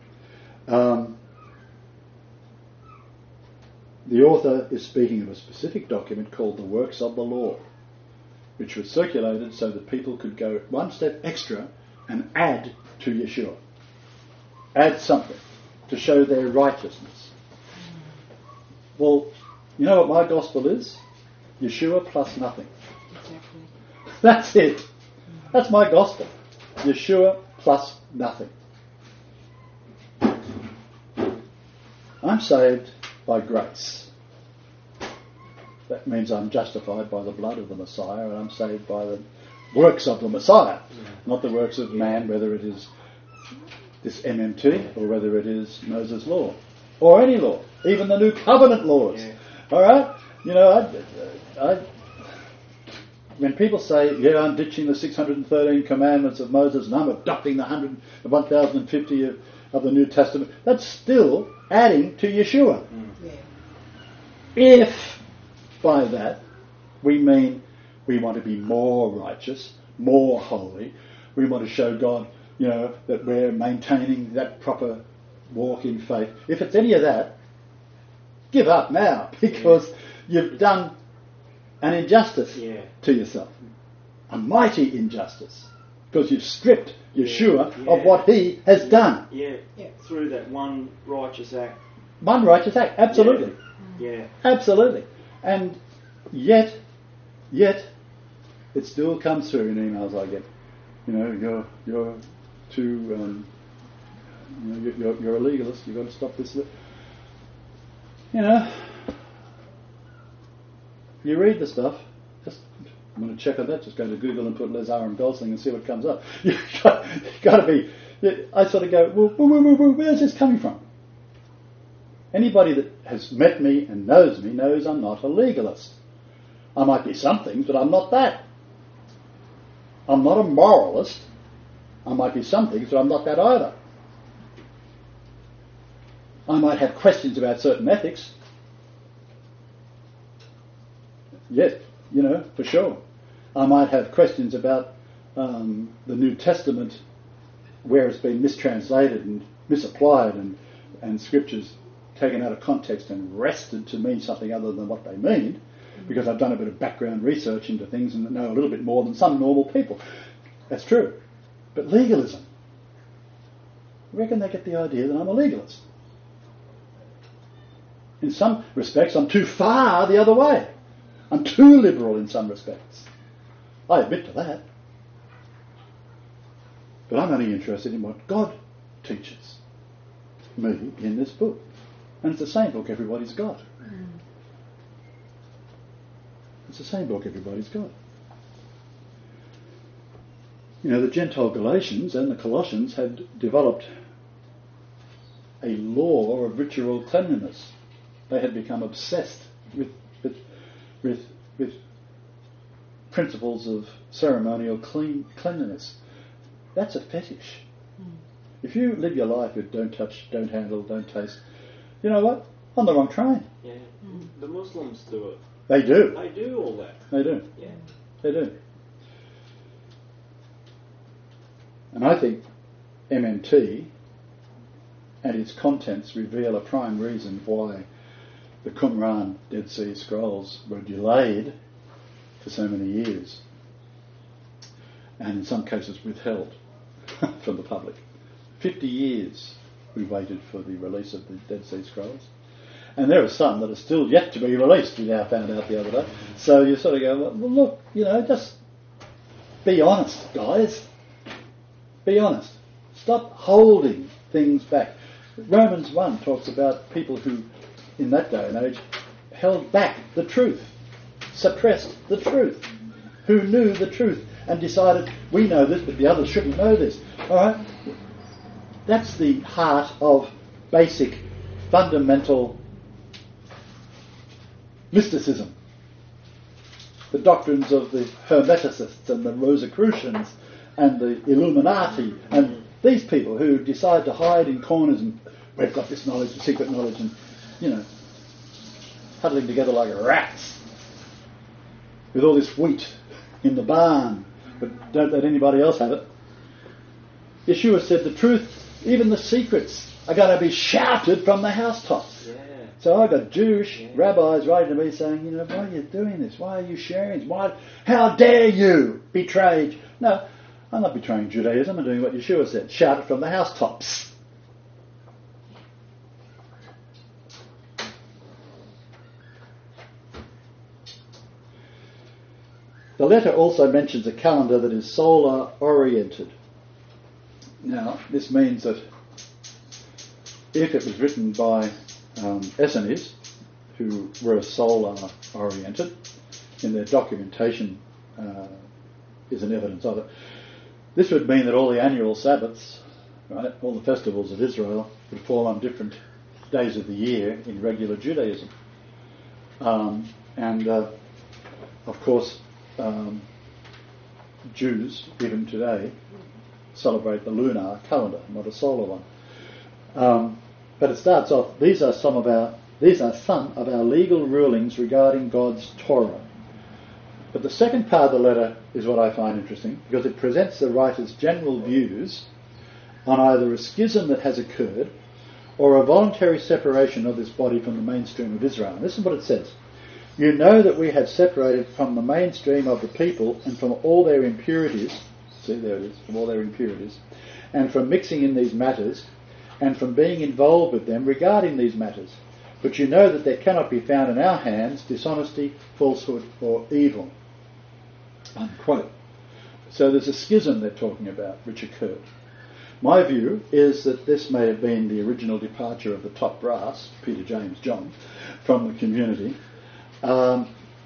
Speaker 1: The author is speaking of a specific document called the Works of the Law, which was circulated so that people could go one step extra and add to Yeshua. Add something to show their righteousness. Well, you know what my gospel is? Yeshua plus nothing.
Speaker 4: Exactly.
Speaker 1: That's it. That's my gospel. Yeshua plus nothing. I'm saved by grace. That means I'm justified by the blood of the Messiah, and I'm saved by the works of the Messiah, not the works of man, whether it is this MMT or whether it is Moses' law or any law, even the New Covenant laws. Yeah. All right, when people say, yeah, I'm ditching the 613 commandments of Moses and I'm adopting the 1050 of the New Testament, that's still adding to Yeshua.
Speaker 4: Yeah.
Speaker 1: If by that we mean we want to be more righteous, more holy, we want to show God, that we're maintaining that proper walk in faith. If it's any of that, give up now, because you've done an injustice to yourself. A mighty injustice. Because you've stripped Yeshua of what he has done.
Speaker 3: Yeah. Through that one righteous act.
Speaker 1: One righteous act, absolutely.
Speaker 3: Yeah.
Speaker 1: Absolutely. And yet, it still comes through in emails I get. You're too, you're a legalist, you've got to stop this. You read the stuff, I'm going to check on that, just go to Google and put Les Aram Gosling and see what comes up. You've got to be, I sort of go, where's this coming from? Anybody that has met me and knows me knows I'm not a legalist. I might be some things, but I'm not that. I'm not a moralist. I might be some things, but I'm not that either. I might have questions about certain ethics. Yes, for sure. I might have questions about the New Testament, where it's been mistranslated and misapplied and scriptures taken out of context and wrested to mean something other than what they mean, because I've done a bit of background research into things and know a little bit more than some normal people. That's true. But legalism, I reckon they get the idea that I'm a legalist. In some respects, I'm too far the other way. I'm too liberal in some respects. I admit to that. But I'm only interested in what God teaches me in this book. And it's the same book everybody's got. It's the same book everybody's got. The Gentile Galatians and the Colossians had developed a law of ritual cleanliness. They had become obsessed with principles of ceremonial cleanliness. That's a fetish. If you live your life with don't touch, don't handle, don't taste, you know what? On the wrong train.
Speaker 3: Yeah. The Muslims do it.
Speaker 1: They do.
Speaker 3: They do all that.
Speaker 1: They do.
Speaker 3: Yeah.
Speaker 1: They do. And I think MNT and its contents reveal a prime reason why the Qumran Dead Sea Scrolls were delayed for so many years, and in some cases withheld from the public. 50 years we waited for the release of the Dead Sea Scrolls. And there are some that are still yet to be released, we now found out the other day. So you sort of go, well look, just be honest, guys. Be honest. Stop holding things back. Romans 1 talks about people who, in that day and age, held back the truth, suppressed the truth, who knew the truth and decided, we know this, but the others shouldn't know this. All right? That's the heart of basic, fundamental mysticism. The doctrines of the Hermeticists and the Rosicrucians and the Illuminati and these people who decide to hide in corners and we've got this knowledge, secret knowledge, and, huddling together like rats with all this wheat in the barn, but don't let anybody else have it. Yeshua said the truth, even the secrets, are going to be shouted from the housetops.
Speaker 3: Yeah.
Speaker 1: So I got Jewish rabbis writing to me saying, why are you doing this? Why are you sharing this? How dare you betray? No, I'm not betraying Judaism. I'm doing what Yeshua said. Shout it from the housetops. The letter also mentions a calendar that is solar oriented. Now, this means that if it was written by Essenes, who were solar oriented, in their documentation is an evidence of it, this would mean that all the annual Sabbaths, right, all the festivals of Israel would fall on different days of the year in regular Judaism. And of course, Jews, even today, celebrate the lunar calendar, not a solar one. But it starts off, these are some of our legal rulings regarding God's Torah. But the second part of the letter is what I find interesting, because it presents the writer's general views on either a schism that has occurred or a voluntary separation of this body from the mainstream of Israel. And this is what it says. You know that we have separated from the mainstream of the people and from all their impurities, see there it is, from all their impurities, and from mixing in these matters, and from being involved with them regarding these matters. But you know that there cannot be found in our hands dishonesty, falsehood, or evil. Unquote. So there's a schism they're talking about which occurred. My view is that this may have been the original departure of the top brass, Peter, James, John, from the community. Or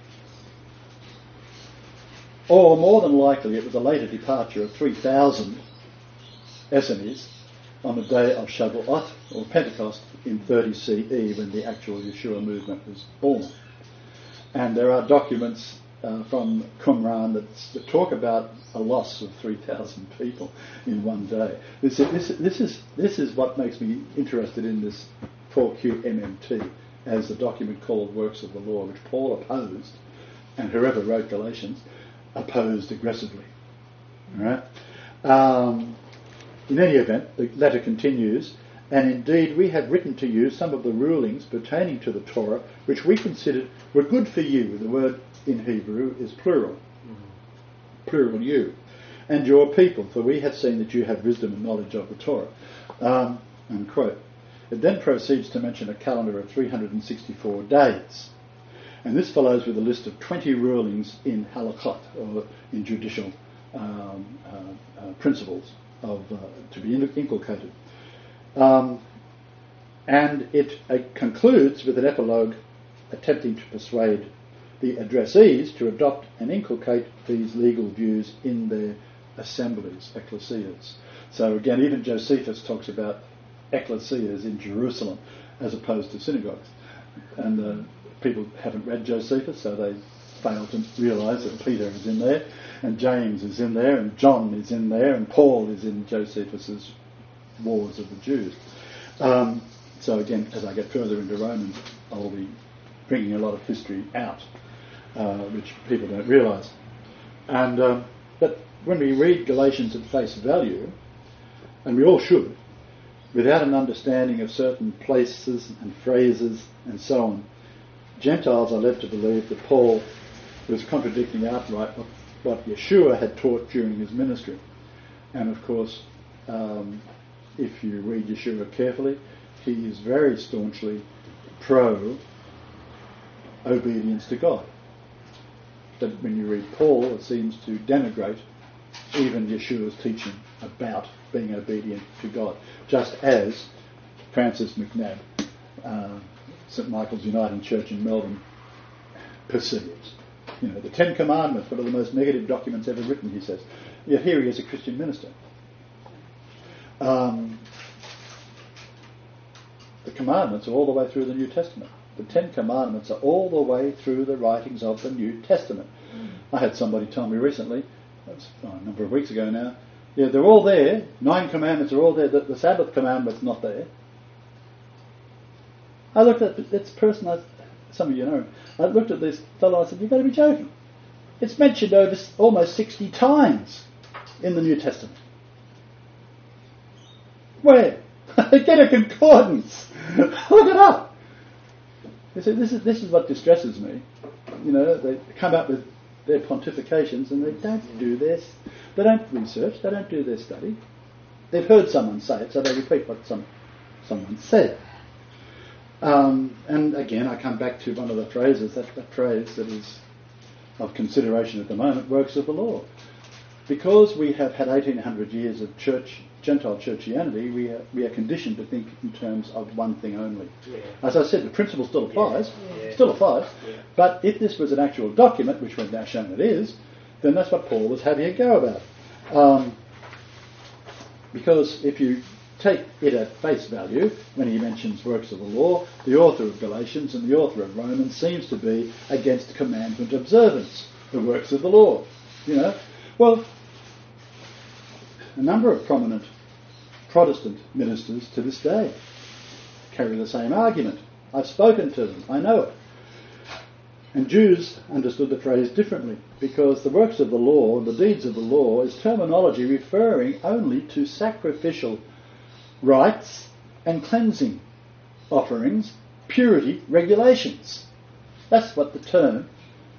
Speaker 1: more than likely it was a later departure of 3,000 Essenes on the day of Shavuot or Pentecost in 30 CE when the actual Yeshua movement was born. And there are documents from Qumran that talk about a loss of 3,000 people in one day. This is what makes me interested in this 4QMMT as the document called Works of the Law, which Paul opposed, and whoever wrote Galatians opposed aggressively. All right? In any event, the letter continues, and indeed we have written to you some of the rulings pertaining to the Torah which we considered were good for you. The word in Hebrew is plural. Plural you. And your people, for we have seen that you have wisdom and knowledge of the Torah. Unquote. It then proceeds to mention a calendar of 364 days. And this follows with a list of 20 rulings in halakot, or in judicial principles of to be inculcated. And it concludes with an epilogue attempting to persuade the addressees to adopt and inculcate these legal views in their assemblies, ecclesias. So again, even Josephus talks about ecclesias in Jerusalem as opposed to synagogues. And people haven't read Josephus, so they fail to realise that Peter is in there, and James is in there, and John is in there, and Paul is in Josephus's Wars of the Jews. So again, as I get further into Romans, I'll be bringing a lot of history out, which people don't realise. And but when we read Galatians at face value, and we all should, without an understanding of certain places and phrases and so on, Gentiles are led to believe that Paul was contradicting outright what Yeshua had taught during his ministry. And of course, if you read Yeshua carefully, he is very staunchly pro-obedience to God. But when you read Paul, it seems to denigrate even Yeshua's teaching about being obedient to God, just as Francis McNabb, St Michael's Uniting Church in Melbourne, perceives. You know, the Ten Commandments, one of the most negative documents ever written, he says. Yet here he is a Christian minister. The commandments are all the way through the New Testament. The Ten Commandments are all the way through the writings of the New Testament. I had somebody tell me recently, that was a number of weeks ago now, yeah, they're all there, 9 commandments are all there, the Sabbath commandment's not there. I looked at this person, some of you know, I looked at this fellow and I said, you've got to be joking. It's mentioned over almost 60 times in the New Testament. Where? Get a concordance. Look it up. You see, this is what distresses me. You know, they come up with their pontifications and they don't do this. They don't research. They don't do their study. They've heard someone say it, so they repeat what someone said. And again, I come back to one of the phrases, that phrase that is of consideration at the moment, works of the law. Because we have had 1800 years of Gentile churchianity, we are conditioned to think in terms of one thing only. Yeah. As I said, the principle still applies, but if this was an actual document, which we've now shown it is, then that's what Paul was having a go about. Because if you take it at face value, when he mentions works of the law, the author of Galatians and the author of Romans seems to be against commandment observance, the works of the law. You know, Well, a number of prominent Protestant ministers to this day carry the same argument. I've spoken to them, I know it. And Jews understood the phrase differently, because the works of the law, the deeds of the law, is terminology referring only to sacrificial rites and cleansing offerings, purity regulations. That's what the term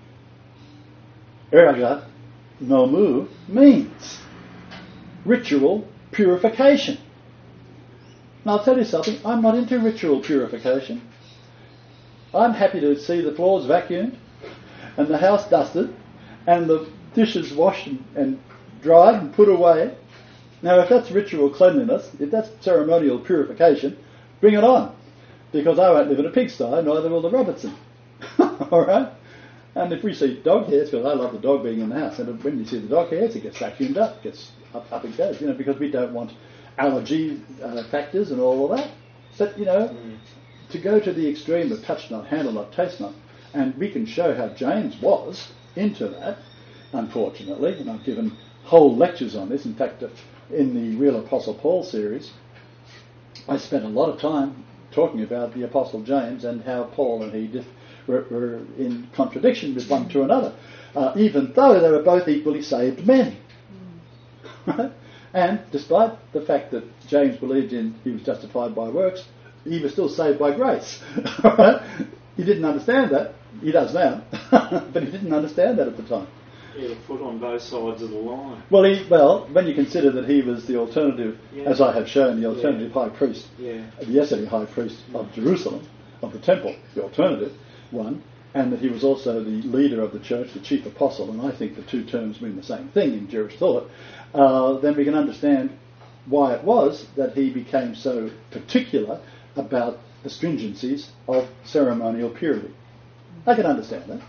Speaker 1: erga nomu means. Ritual purification. Now I'll tell you something, I'm not into ritual purification. I'm happy to see the floors vacuumed and the house dusted and the dishes washed and dried and put away. Now if that's ritual cleanliness, if that's ceremonial purification, bring it on. Because I won't live in a pigsty, neither will the Robertson. Alright? And if we see dog hairs, because I love the dog being in the house, and when you see the dog hairs, it gets vacuumed up, gets up it goes, because we don't want allergy factors and all of that. But, to go to the extreme of touch not, handle not, taste not, and we can show how James was into that, unfortunately, and I've given whole lectures on this. In fact, in the Real Apostle Paul series, I spent a lot of time talking about the Apostle James and how Paul and he were in contradiction with one to another, even though they were both equally saved men. Right? And despite the fact that James believed he was justified by works, he was still saved by grace. Right? He didn't understand that. He does now. But he didn't understand that at the time.
Speaker 3: He had a foot on both sides of the line.
Speaker 1: Well, when you consider that he was the alternative, as I have shown, the alternative high priest, the Essene high priest of Jerusalem, of the temple, the alternative one, and that he was also the leader of the church, the chief apostle, and I think the two terms mean the same thing in Jewish thought, then we can understand why it was that he became so particular about the stringencies of ceremonial purity. I can understand that.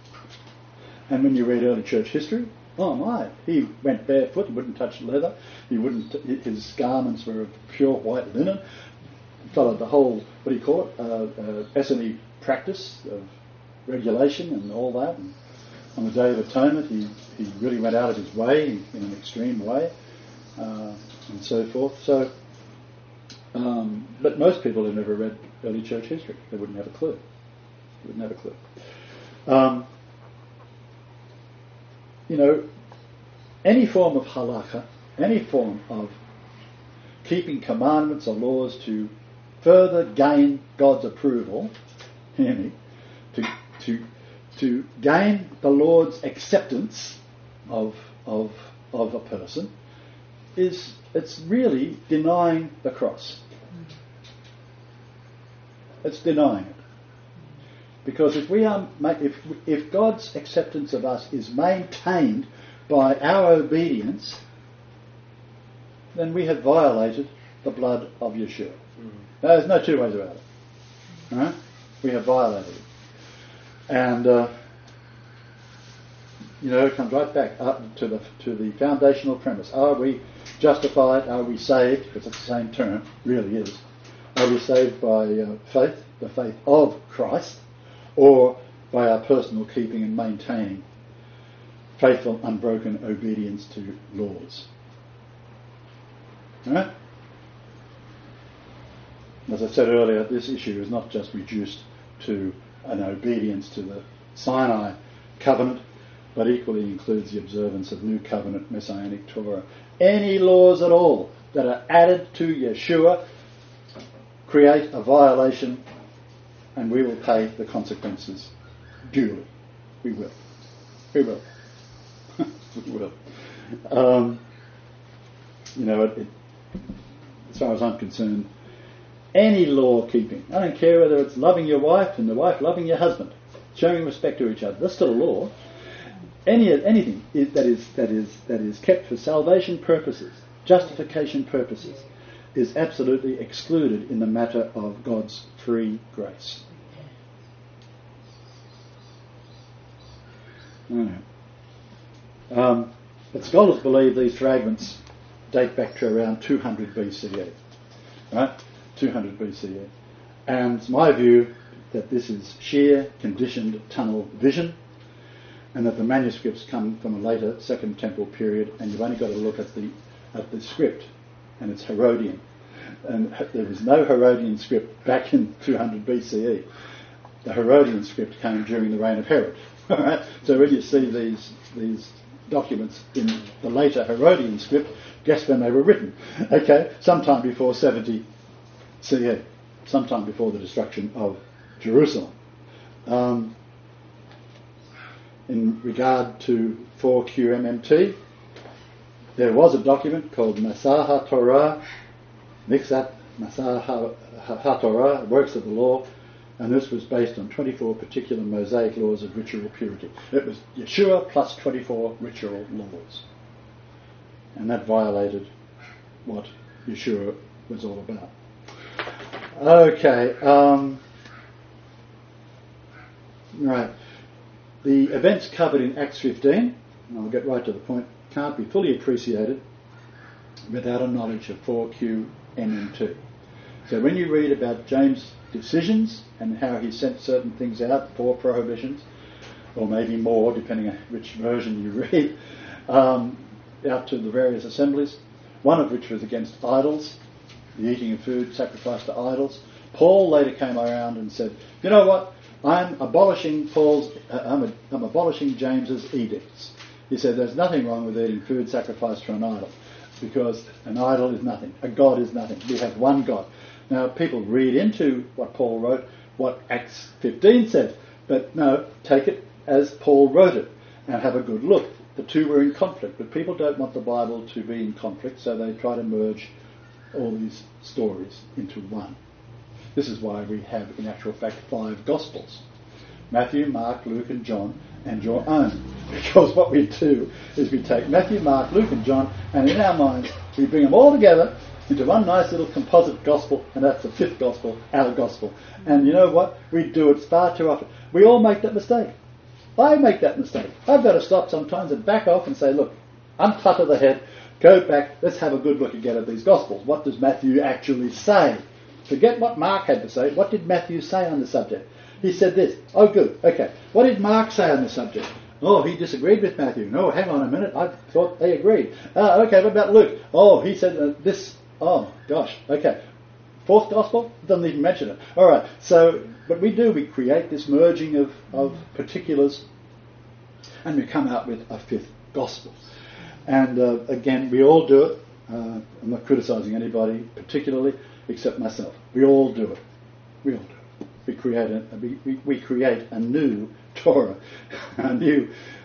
Speaker 1: And when you read early church history, oh my, he went barefoot, he wouldn't touch leather, his garments were of pure white linen, followed the whole, Essene practice of regulation and all that. And on the Day of Atonement, he really went out of his way in an extreme way, and so forth. So, but most people who never read early church history, they wouldn't have a clue. Any form of halakha, any form of keeping commandments or laws to further gain God's approval, hear me, to gain the Lord's acceptance of a person, it's really denying the cross. It's denying it. Because if God's acceptance of us is maintained by our obedience, then we have violated the blood of Yeshua. There's no two ways about it. Right? We have violated it. And it comes right back up to the foundational premise. Are we justified? Are we saved? Because it's the same term, really is. Are we saved by faith, the faith of Christ, or by our personal keeping and maintaining faithful, unbroken obedience to laws? Right? As I said earlier, this issue is not just reduced to an obedience to the Sinai covenant, but equally includes the observance of New Covenant Messianic Torah. Any laws at all that are added to Yeshua create a violation, and we will pay the consequences duly. We will. We will. We will. As far as I'm concerned, any law keeping, I don't care whether it's loving your wife and the wife loving your husband, showing respect to each other, that's still a law. Anything that is kept for salvation purposes, justification purposes, is absolutely excluded in the matter of God's free grace. But scholars believe these fragments date back to around 200 BCE. Right? 200 BCE. And it's my view that this is sheer conditioned tunnel vision, and that the manuscripts come from a later Second Temple period, and you've only got to look at the script, and it's Herodian. And there was no Herodian script back in 200 BCE. The Herodian script came during the reign of Herod. Right? So when you see these documents in the later Herodian script, guess when they were written? Okay, sometime before 70 CE, sometime before the destruction of Jerusalem. In regard to 4QMMT, there was a document called Masar HaTorah, Mixat Masar HaTorah, Works of the Law, and this was based on 24 particular Mosaic laws of ritual purity. It was Yeshua plus 24 ritual laws. And that violated what Yeshua was all about. Okay, right. The events covered in Acts 15, and I'll get right to the point, can't be fully appreciated without a knowledge of 4QMMT. So when you read about James' decisions and how he sent certain things out, 4 prohibitions, or maybe more, depending on which version you read, out to the various assemblies, one of which was against idols, the eating of food sacrificed to idols. Paul later came around and said, you know what, I'm abolishing James's edicts. He said there's nothing wrong with eating food sacrificed to an idol, because an idol is nothing, a god is nothing. We have one God. Now people read into what Paul wrote, what Acts 15 says, but no, take it as Paul wrote it and have a good look. The two were in conflict, but people don't want the Bible to be in conflict, so they try to merge all these stories into one. This is why we have, in actual fact, 5 Gospels. Matthew, Mark, Luke and John, and your own. Because what we do is we take Matthew, Mark, Luke and John, and in our minds we bring them all together into one nice little composite gospel, and that's the 5th Gospel, our Gospel. And you know what? We do it far too often. We all make that mistake. I make that mistake. I've got to stop sometimes and back off and say, look, unclutter the head, go back, let's have a good look again at these Gospels. What does Matthew actually say? Forget what Mark had to say. What did Matthew say on the subject? He said this. Oh, good. Okay. What did Mark say on the subject? Oh, he disagreed with Matthew. No, hang on a minute. I thought they agreed. Okay, what about Luke? Oh, he said this. Oh, gosh. Okay. 4th Gospel? Doesn't even mention it. All right. So what we do, we create this merging of particulars, and we come out with a 5th Gospel. And again, we all do it. I'm not criticising anybody particularly, except myself. We all do it. We all do it. We create a new Torah, a new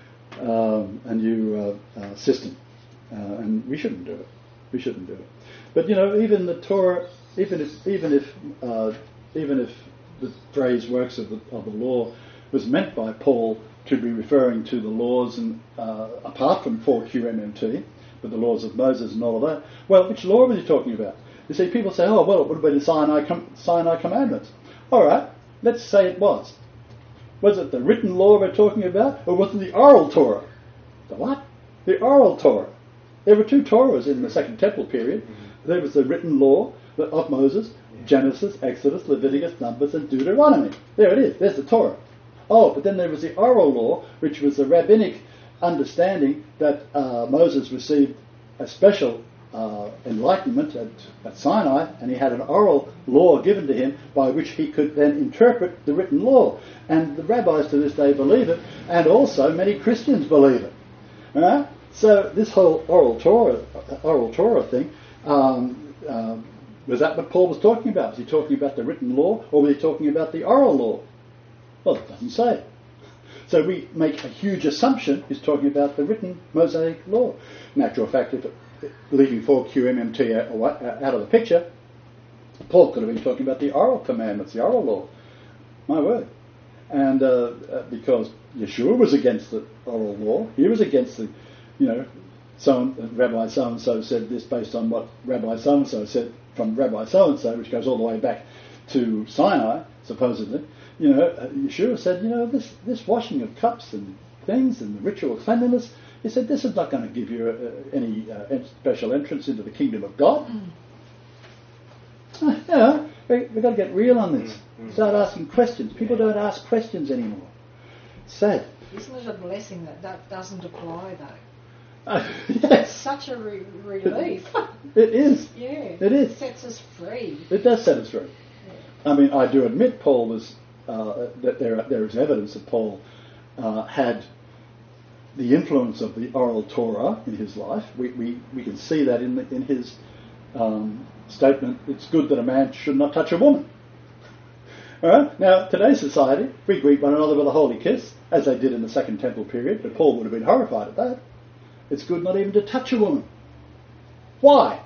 Speaker 1: system, and we shouldn't do it. We shouldn't do it. But you know, even the Torah, even if the phrase "works of the law" was meant by Paul to be referring to the laws, and apart from 4QMMT, but the laws of Moses and all of that. Well, which law was he talking about? You see, people say, oh, well, it would have been the Sinai commandments. All right, let's say it was. Was it the written law we're talking about, or was it the oral Torah? The what? The oral Torah. There were 2 Torahs in the Second Temple period. Mm-hmm. There was the written law of Moses, Genesis, Exodus, Leviticus, Numbers, and Deuteronomy. There it is. There's the Torah. Oh, but then there was the oral law, which was the rabbinic understanding that Moses received a special enlightenment at Sinai, and he had an oral law given to him by which he could then interpret the written law. And the rabbis to this day believe it, and also many Christians believe it. So this whole oral Torah thing, was that what Paul was talking about? Was he talking about the written law, or was he talking about the oral law? Well, it doesn't say. So we make a huge assumption he's talking about the written Mosaic law. In actual fact, if leaving 4QMMT out of the picture, Paul could have been talking about the oral commandments, the oral law. My word. And because Yeshua was against the oral law, he was against the, Rabbi so-and-so said this based on what Rabbi so-and-so said from Rabbi so-and-so, which goes all the way back to Sinai, supposedly. Yeshua said, this washing of cups and things and the ritual cleanliness, he said, this is not going to give you any special entrance into the kingdom of God. We've got to get real on this. Start asking questions. People don't ask questions anymore. It's sad.
Speaker 4: Isn't it a blessing that that doesn't apply, though?
Speaker 1: Yes.
Speaker 4: Such a relief.
Speaker 1: It is.
Speaker 4: Yeah.
Speaker 1: It is.
Speaker 4: It sets us free.
Speaker 1: It does set us free.
Speaker 4: Yeah.
Speaker 1: I mean, I do admit Paul was, that there is evidence that Paul had the influence of the oral Torah in his life. We can see that in his statement, it's good that a man should not touch a woman. All right? Now, today's society, we greet one another with a holy kiss, as they did in the Second Temple period, but Paul would have been horrified at that. It's good not even to touch a woman. Why?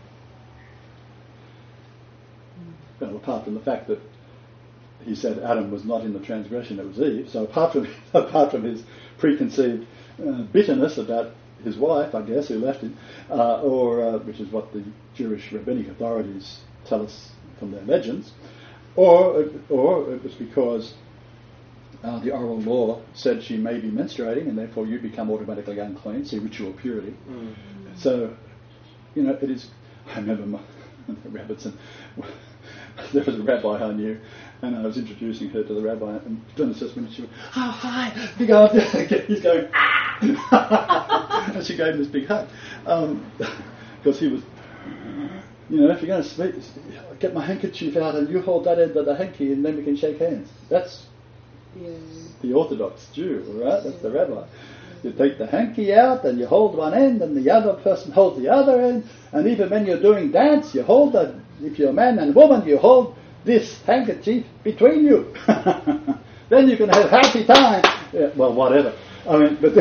Speaker 1: Well, apart from the fact that he said Adam was not in the transgression, it was Eve. So apart from his preconceived bitterness about his wife, I guess, who left him, which is what the Jewish rabbinic authorities tell us from their legends, or it was because the oral law said she may be menstruating and therefore you become automatically unclean, see ritual purity. Mm. So, it is... I remember Robertson, there was a rabbi I knew, and I was introducing her to the rabbi, and goodness, just when she went, "Oh, hi," he goes, he's going, "Ah!" and she gave him this big hug. Because he was, if you're going to speak, get my handkerchief out and you hold that end of the hanky and then we can shake hands. That's the Orthodox Jew, right? That's the rabbi. You take the hanky out and you hold one end and the other person holds the other end, and even when you're doing dance, you hold that. If you're a man and woman, you hold this handkerchief between you. Then you can have happy time. Yeah, well, whatever. I mean, but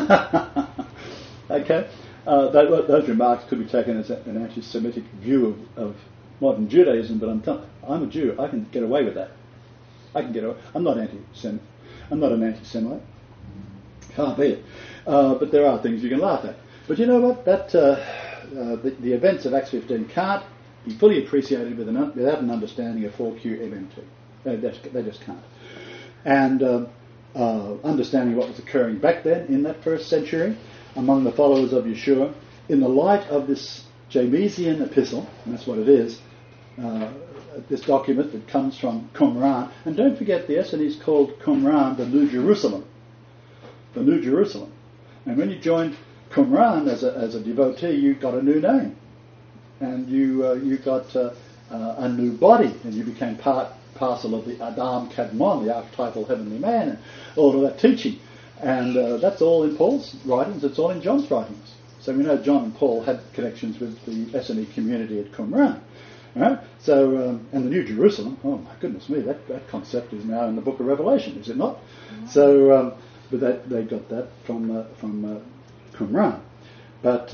Speaker 1: okay. Those remarks could be taken as an anti-Semitic view of modern Judaism, but I'm a Jew. I can get away with that. I'm not anti-Semite. I'm not an anti-Semite. Can't be it. But there are things you can laugh at. But you know what? That the events of Acts 15 can't be fully appreciated without an understanding of 4QMMT. They just can't. And understanding what was occurring back then in that first century among the followers of Yeshua, in the light of this Jamesian epistle, and that's what it is, this document that comes from Qumran. And don't forget, the Essenes called Qumran the New Jerusalem. The New Jerusalem. And when you joined Qumran as a devotee, you got a new name. And you got a new body, and you became parcel of the Adam Kadmon, the archetypal heavenly man, and all of that teaching. And that's all in Paul's writings, it's all in John's writings. So we know John and Paul had connections with the Essene community at Qumran. Right? So, and the New Jerusalem, oh my goodness me, that concept is now in the book of Revelation, is it not? Mm-hmm. So, but they got that from Qumran. But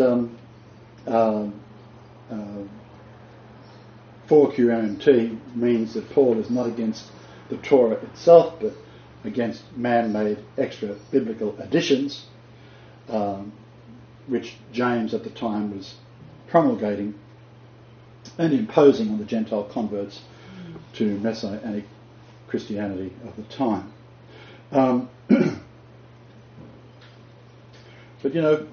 Speaker 1: 4QMT means that Paul is not against the Torah itself, but against man-made extra biblical additions, which James at the time was promulgating and imposing on the Gentile converts to Messianic Christianity of the time. But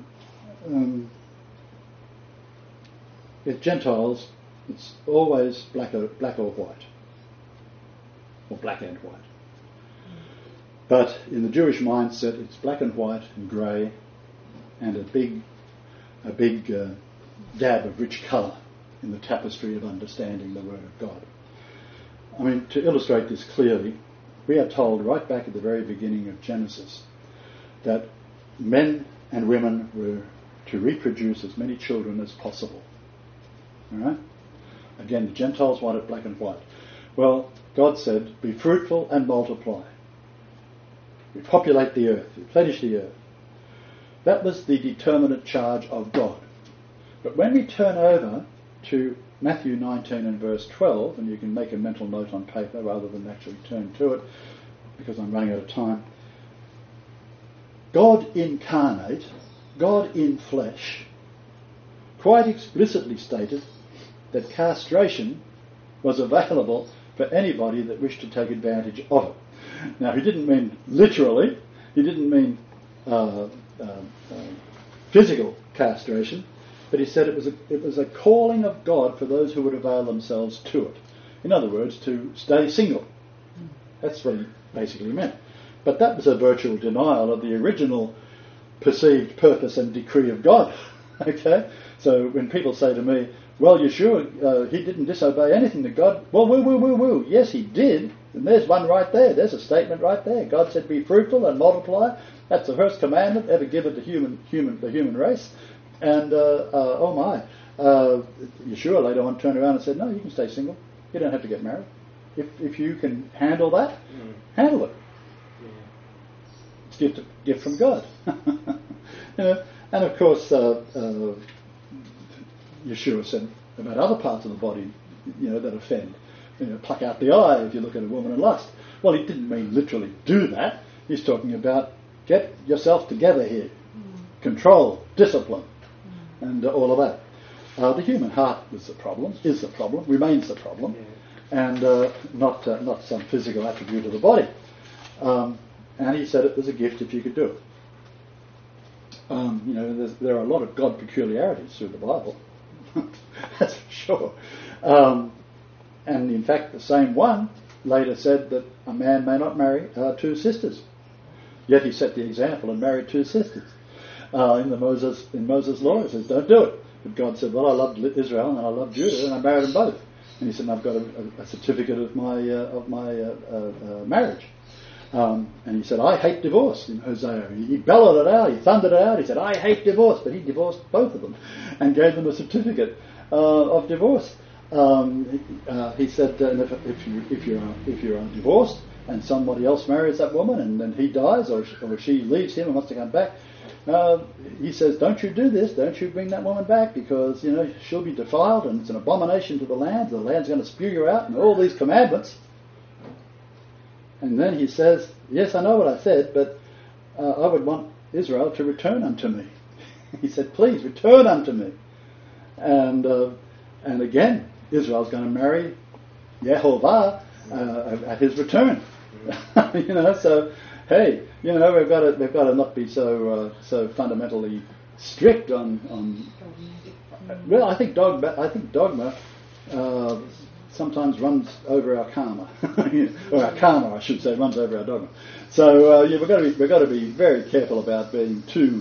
Speaker 1: with Gentiles, it's always black or white, or black and white. But in the Jewish mindset, it's black and white and grey, and a big dab of rich colour in the tapestry of understanding the Word of God. I mean, to illustrate this clearly, we are told right back at the very beginning of Genesis that men and women were to reproduce as many children as possible. All right? Again, the Gentiles wanted black and white. Well, God said, "Be fruitful and multiply. Repopulate the earth, replenish the earth." That was the determinate charge of God. But when we turn over to Matthew 19 and verse 12, and you can make a mental note on paper rather than actually turn to it, because I'm running out of time. God incarnate, God in flesh, quite explicitly stated that castration was available for anybody that wished to take advantage of it. Now, he didn't mean literally, he didn't mean physical castration, but he said it was a calling of God for those who would avail themselves to it. In other words, to stay single. That's what he basically meant. But that was a virtual denial of the original perceived purpose and decree of God. Okay? So when people say to me, well, you're sure he didn't disobey anything to God? Well, woo. Yes, he did. And there's one right there. There's a statement right there. God said, be fruitful and multiply. That's the first commandment ever given to the human race. And, Yeshua later on turned around and said, no, you can stay single. You don't have to get married. If you can handle that, handle it. It's a gift from God. And of course, Yeshua said about other parts of the body, that offend. Pluck out the eye if you look at a woman in lust. Well, he didn't mean literally do that. He's talking about get yourself together here. Control, discipline, and all of that. The human heart is the problem, remains the problem, and not some physical attribute of the body. And he said it was a gift if you could do it. There are a lot of God peculiarities through the Bible. That's for sure. And in fact, the same one later said that a man may not marry two sisters. Yet he set the example and married two sisters. In Moses' law, it says, don't do it. But God said, well, I loved Israel and I loved Judah and I married them both. And he said, I've got a certificate of my marriage. And he said, I hate divorce in Hosea. He bellowed it out, he thundered it out. He said, I hate divorce. But he divorced both of them and gave them a certificate of divorce. He said, if you are divorced and somebody else marries that woman and then he dies or she leaves him and wants to come back, he says, don't you do this, don't you bring that woman back, because she'll be defiled and it's an abomination to the land. The land's going to spew you out, and all these commandments. And then he says, yes, I know what I said, but I would want Israel to return unto me. He said, please return unto me. And again, Israel's going to marry Yehovah at his return. So hey, we've got to not be so fundamentally strict on. Well, I think dogma sometimes runs over our karma, or our karma, I should say, runs over our dogma. So we've got to be very careful about being too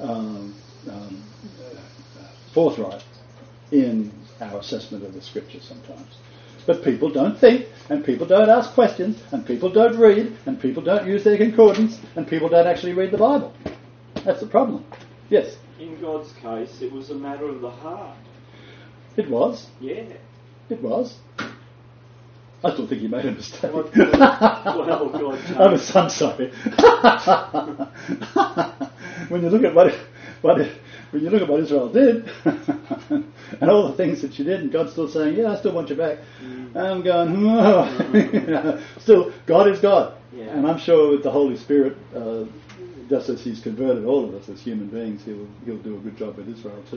Speaker 1: forthright in our assessment of the Scriptures sometimes. But people don't think, and people don't ask questions, and people don't read, and people don't use their concordance, and people don't actually read the Bible. That's the problem. Yes?
Speaker 3: In God's case, it was a matter of the heart.
Speaker 1: It was.
Speaker 3: Yeah.
Speaker 1: It was. I still think he made a mistake.
Speaker 3: Well, God changed.
Speaker 1: I'm sorry. When you look at what Israel did, and all the things that she did, and God's still saying, yeah, I still want you back. I'm going, oh. Still, God is God. Yeah. And I'm sure with the Holy Spirit, just as he's converted all of us as human beings, he'll do a good job with Israel too.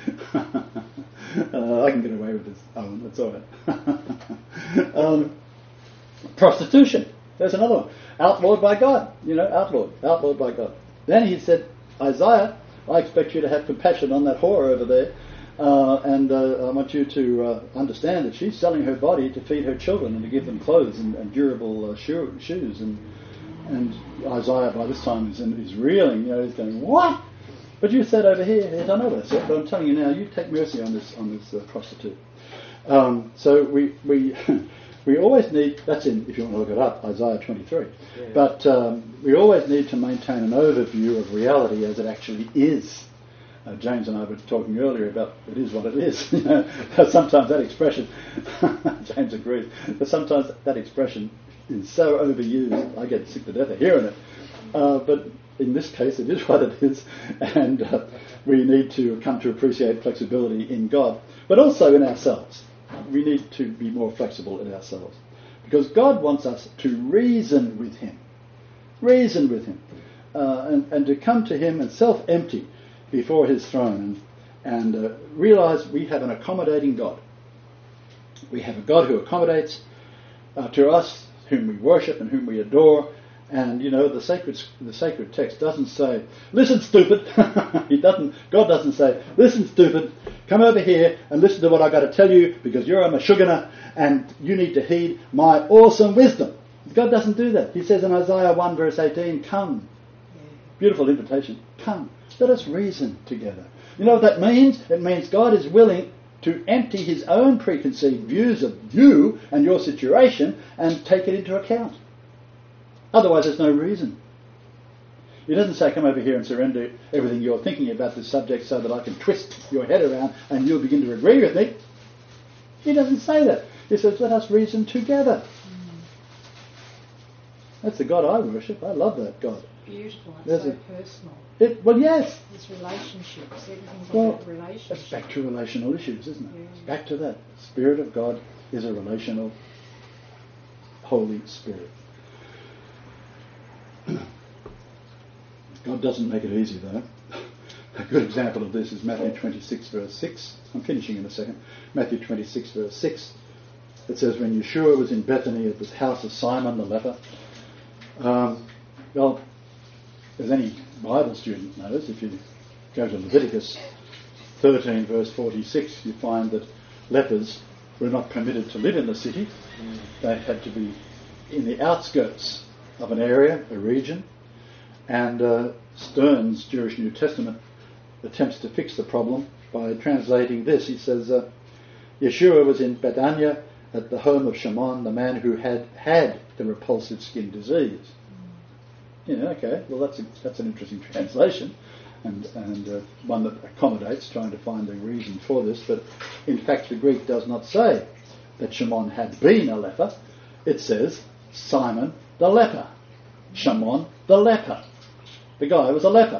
Speaker 1: I can get away with this, Owen, that's all right. Prostitution, there's another one. Outlawed by God, outlawed by God. Then he said, Isaiah, I expect you to have compassion on that whore over there, and I want you to understand that she's selling her body to feed her children and to give them clothes and durable shoes. And Isaiah by this time is reeling, he's going, what? But you said over here, yes, I know what I said, but I'm telling you now, you take mercy on this prostitute. So we always need, that's in, if you want to look it up, Isaiah 23. Yeah. But we always need to maintain an overview of reality as it actually is. James and I were talking earlier about it is what it is. Sometimes that expression, James agrees, but sometimes that expression is so overused, I get sick to death of hearing it. But in this case, it is what it is, and we need to come to appreciate flexibility in God, but also in ourselves. We need to be more flexible in ourselves, because God wants us to reason with Him, and to come to Him and self-empty before His throne, and realize we have an accommodating God. We have a God who accommodates to us, whom we worship and whom we adore. And the sacred text doesn't say, "Listen, stupid." God doesn't say, "Listen, stupid. Come over here and listen to what I've got to tell you, because you're a Meshuggah and you need to heed my awesome wisdom." God doesn't do that. He says in Isaiah 1 verse 18, come. Beautiful invitation. Come. Let us reason together. You know what that means? It means God is willing to empty his own preconceived views of you and your situation and take it into account. Otherwise there's no reason. He doesn't say, come over here and surrender everything you're thinking about this subject so that I can twist your head around and you'll begin to agree with me. He doesn't say that. He says, let us reason together. That's the God I worship. I love that God.
Speaker 4: Beautiful. It's so personal.
Speaker 1: Well, yes.
Speaker 4: It's relationships. Everything's about relationships.
Speaker 1: It's back to relational issues, isn't it?
Speaker 4: Yeah.
Speaker 1: It's back to that. The Spirit of God is a relational Holy Spirit. God doesn't make it easy, though. A good example of this is Matthew 26 verse 6. I'm finishing in a second. Matthew 26 verse 6. It says, when Yeshua was in Bethany at the house of Simon the leper, well, as any Bible student knows, if you go to Leviticus 13 verse 46, you find that lepers were not permitted to live in the city. They had to be in the outskirts of an area, a region. And Stern's Jewish New Testament attempts to fix the problem by translating this. He says, Yeshua was in Bethania at the home of Shimon, the man who had the repulsive skin disease. Okay, well that's an interesting translation, and one that accommodates trying to find the reason for this. But in fact, the Greek does not say that Shimon had been a leper. It says Simon the leper, Shimon the leper. The guy was a leper.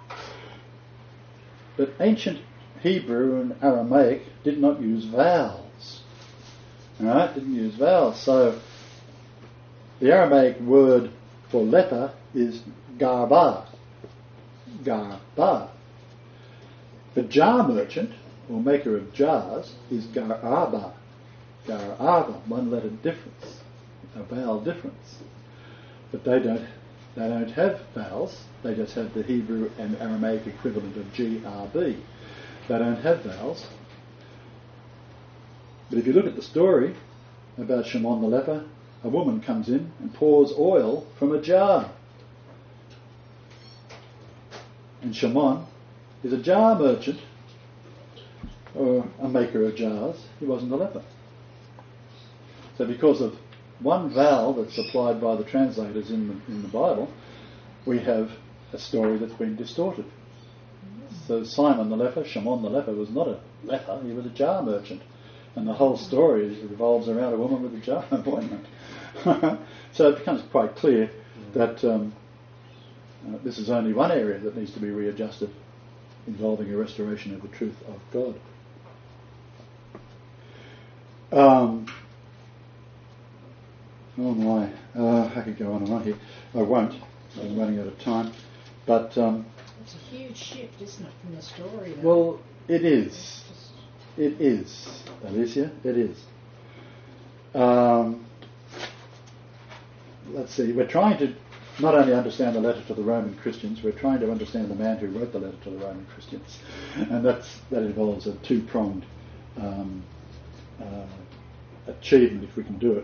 Speaker 1: But ancient Hebrew and Aramaic did not use vowels. Alright, didn't use vowels. So the Aramaic word for leper is garba. Garba. The jar merchant, or maker of jars, is garaba. Garaba, one letter difference, a vowel difference. But they don't have vowels, they just have the Hebrew and Aramaic equivalent of GRB. They don't have vowels. But if you look at the story about Shimon the leper, a woman comes in and pours oil from a jar. And Shimon is a jar merchant, or a maker of jars. He wasn't a leper. So because of one vowel that's supplied by the translators in the Bible, we have a story that's been distorted. So Simon the leper, Shimon the leper, was not a leper, he was a jar merchant. And the whole story revolves around a woman with a jar appointment. So it becomes quite clear that this is only one area that needs to be readjusted, involving a restoration of the truth of God. Oh my, I could go on and on here. I won't. I'm running out of time. But
Speaker 4: it's a huge shift, isn't it, from the story? Though?
Speaker 1: Well, it is. It is, Alicia. It is. Let's see. We're trying to not only understand the letter to the Roman Christians, we're trying to understand the man who wrote the letter to the Roman Christians, and that involves a two-pronged achievement if we can do it.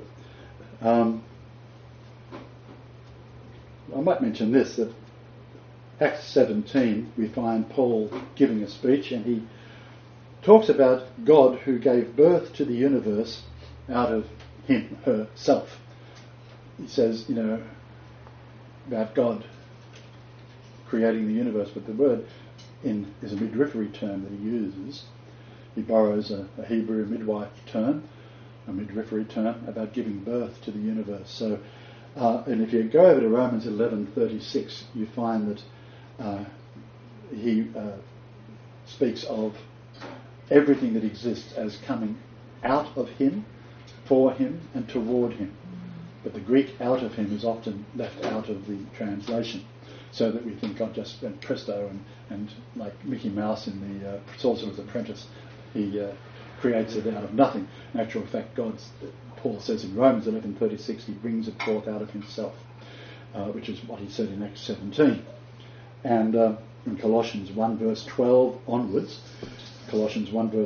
Speaker 1: I might mention this, that Acts 17 we find Paul giving a speech, and he talks about God who gave birth to the universe out of him, herself. He says, about God creating the universe, but the word is a midwifery term that he uses. He borrows a Hebrew midwife term, a midwifery term, about giving birth to the universe. So, and if you go over to Romans 11:36, you find that he speaks of everything that exists as coming out of him, for him, and toward him. But the Greek "out of him" is often left out of the translation, so that we think God just went presto and like Mickey Mouse in the Sorcerer's Apprentice, he creates it out of nothing. In actual fact, Paul says in Romans 11:36, he brings it forth out of himself, which is what he said in Acts 17. And in Colossians 1 verse 12 onwards,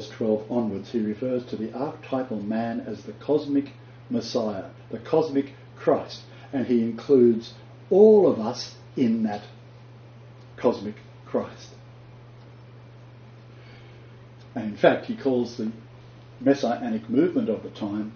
Speaker 1: he refers to the archetypal man as the cosmic Messiah, the cosmic Christ. And he includes all of us in that cosmic Christ. And in fact, he calls the Messianic movement of the time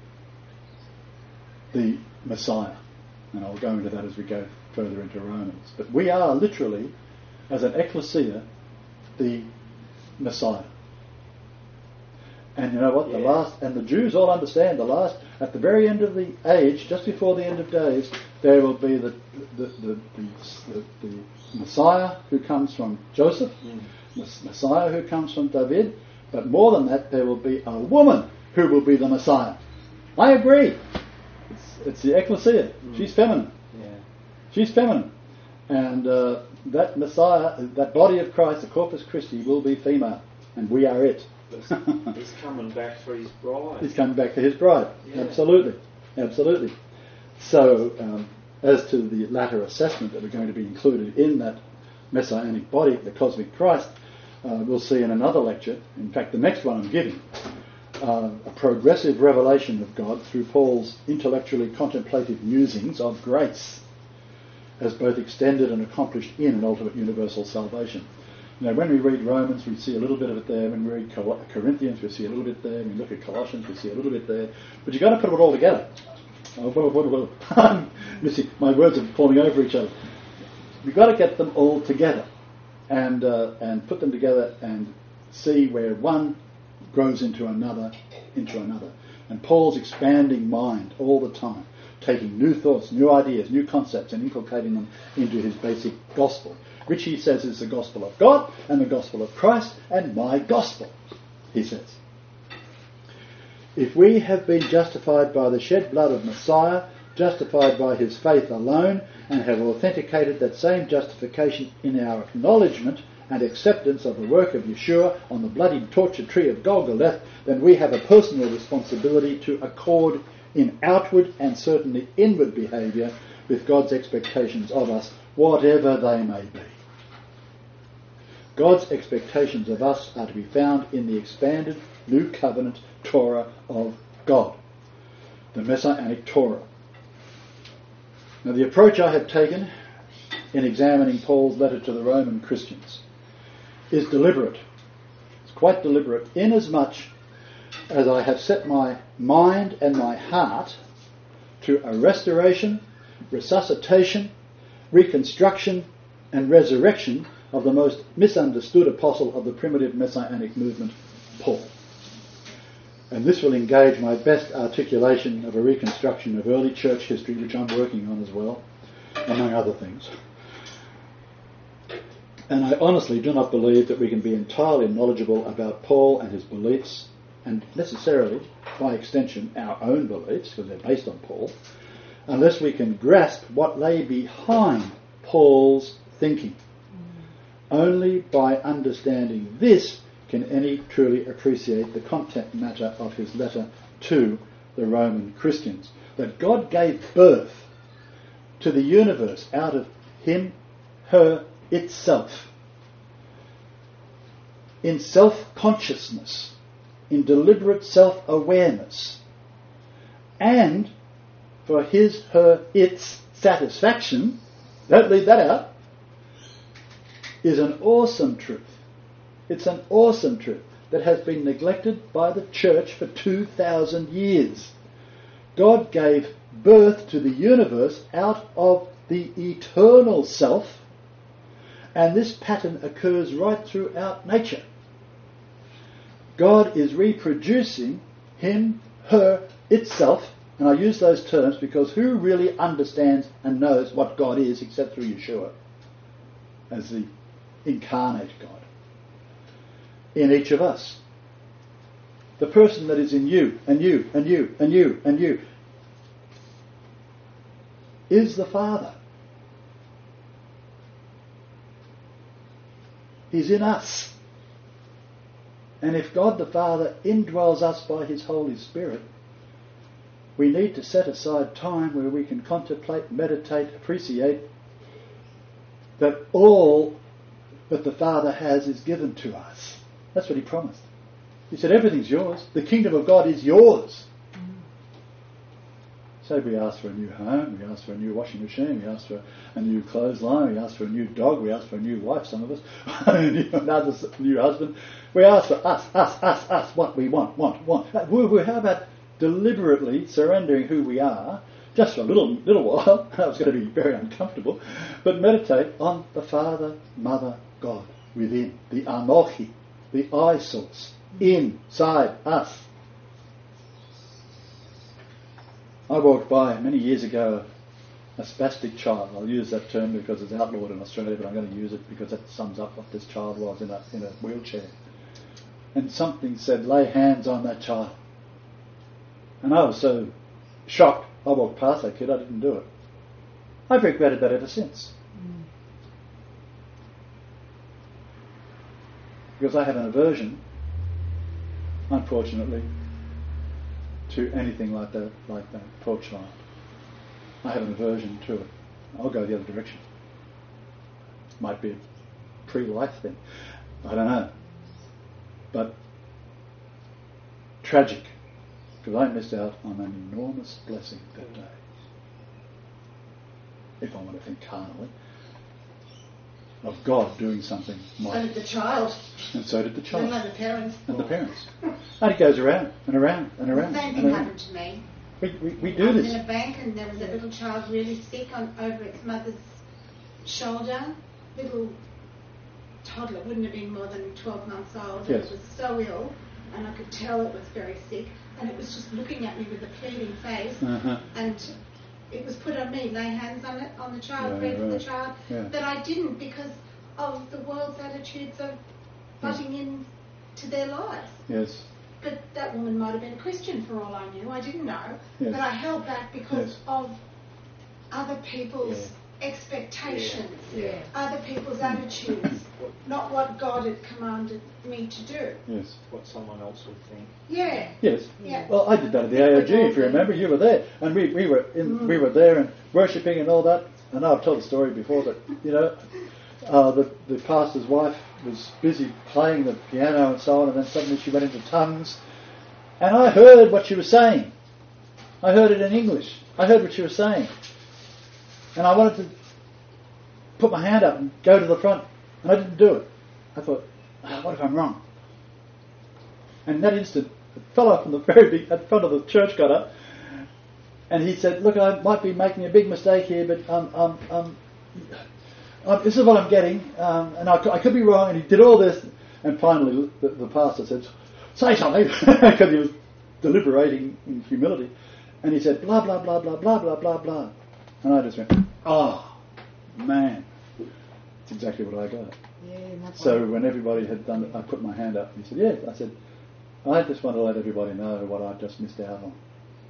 Speaker 1: the Messiah. And I'll go into that as we go further into Romans. But we are literally, as an ecclesia, the Messiah. And you know what? And the Jews all understand at the very end of the age, just before the end of days, there will be the Messiah who comes from Joseph, the Messiah who comes from David, but more than that, there will be a woman who will be the Messiah. I agree. It's the ecclesia. She's feminine.
Speaker 3: Yeah.
Speaker 1: She's feminine. And that Messiah, that body of Christ, the Corpus Christi, will be female. And we are it.
Speaker 3: He's coming back for his bride.
Speaker 1: He's coming back for his bride. Yeah. Absolutely. So, as to the latter assessment that are going to be included in that Messianic body, the cosmic Christ, we'll see in another lecture. In fact, the next one I'm giving, a progressive revelation of God through Paul's intellectually contemplative musings of grace, as both extended and accomplished in an ultimate universal salvation. You know, when we read Romans, we see a little bit of it there. When we read Corinthians, we see a little bit there. When we look at Colossians, we see a little bit there. But you've got to put it all together. You see, my words are falling over each other. You've got to get them all together and put them together and see where one grows into another. And Paul's expanding mind all the time, taking new thoughts, new ideas, new concepts, and inculcating them into his basic gospel, which he says is the gospel of God and the gospel of Christ and my gospel, he says. If we have been justified by the shed blood of Messiah, justified by his faith alone, and have authenticated that same justification in our acknowledgement and acceptance of the work of Yeshua on the bloody torture tree of Golgotha, then we have a personal responsibility to accord in outward and certainly inward behaviour with God's expectations of us, whatever they may be. God's expectations of us are to be found in the expanded New Covenant Torah of God, the Messianic Torah. Now, the approach I have taken in examining Paul's letter to the Roman Christians is deliberate. It's quite deliberate, inasmuch as I have set my mind and my heart to a restoration, resuscitation, reconstruction, and resurrection of the most misunderstood apostle of the primitive Messianic movement, Paul. And this will engage my best articulation of a reconstruction of early church history, which I'm working on as well, among other things. And I honestly do not believe that we can be entirely knowledgeable about Paul and his beliefs, and necessarily, by extension, our own beliefs, because they're based on Paul, unless we can grasp what lay behind Paul's thinking. Only by understanding this can any truly appreciate the content matter of his letter to the Roman Christians. That God gave birth to the universe out of him, her, itself, in self-consciousness, in deliberate self-awareness, and for his, her, its satisfaction, don't leave that out, is an awesome truth. It's an awesome truth that has been neglected by the church for 2,000 years. God gave birth to the universe out of the eternal self, and this pattern occurs right throughout nature. God is reproducing him, her, itself, and I use those terms because who really understands and knows what God is except through Yeshua as the incarnate God in each of us? The person that is in you and you and you and you and you is the Father. He's in us. And if God the Father indwells us by his Holy Spirit, we need to set aside time where we can contemplate, meditate, appreciate that all that the Father has is given to us. That's what he promised. He said, everything's yours. The kingdom of God is yours. Say we ask for a new home, we ask for a new washing machine, we ask for a new clothesline, we ask for a new dog, we ask for a new wife, some of us, another new husband. We ask for us, what we want. How about deliberately surrendering who we are, just for a little while? That was going to be very uncomfortable. But meditate on the Father, Mother, God within, the Anochi, the I source, inside us. I walked by many years ago a spastic child. I'll use that term because it's outlawed in Australia, but I'm going to use it because that sums up what this child was in a wheelchair. And something said, lay hands on that child. And I was so shocked. I walked past that kid, I didn't do it. I've regretted that ever since. Because I have an aversion, unfortunately, to anything like that poor child. I have an aversion to it. I'll go the other direction. Might be a pre-life thing. I don't know. But tragic, because I missed out on an enormous blessing that day. If I want to think carnally, of God doing something mighty.
Speaker 2: So did the child.
Speaker 1: And so did the child.
Speaker 2: And the parents.
Speaker 1: And the parents. And it goes around and around and around.
Speaker 2: The same thing happened to me.
Speaker 1: We do
Speaker 2: I was
Speaker 1: this.
Speaker 2: in a bank and there was a little child really sick over its mother's shoulder. Little toddler, wouldn't have been more than 12 months old.
Speaker 1: Yes.
Speaker 2: And it was so ill and I could tell it was very sick. And it was just looking at me with a pleading face.
Speaker 1: Uh-huh.
Speaker 2: And it was put on me, lay hands on the child, pray for the child.
Speaker 1: Yeah.
Speaker 2: But I didn't because of the world's attitudes of butting in to their lives.
Speaker 1: Yes.
Speaker 2: But that woman might have been a Christian for all I knew. I didn't know.
Speaker 1: Yes.
Speaker 2: But I held back because
Speaker 1: Yes.
Speaker 2: of other people's expectations, other people's attitudes, not what God had commanded me to do.
Speaker 1: Yes.
Speaker 3: What someone else would think.
Speaker 2: Yeah.
Speaker 1: Yes.
Speaker 2: Yeah.
Speaker 1: Well, I did that at the AOG, if you remember. You were there, and we were there and worshipping and all that. And I've told the story before that the pastor's wife was busy playing the piano and so on, and then suddenly she went into tongues, and I heard what she was saying. I heard it in English. I heard what she was saying, and I wanted to put my hand up and go to the front, and I didn't do it. I thought, what if I'm wrong? And in that instant, a fellow from the at front of the church got up, and he said, "Look, I might be making a big mistake here, but this is what I'm getting, and I could be wrong." And he did all this, and finally the pastor said, "Say something," because he was deliberating in humility, and he said, "Blah blah blah blah blah blah blah blah," and I just went, "Oh man, it's exactly what I got." So when everybody had done it, I put my hand up, and he said, "Yes." I said, "I just want to let everybody know what I just missed out on."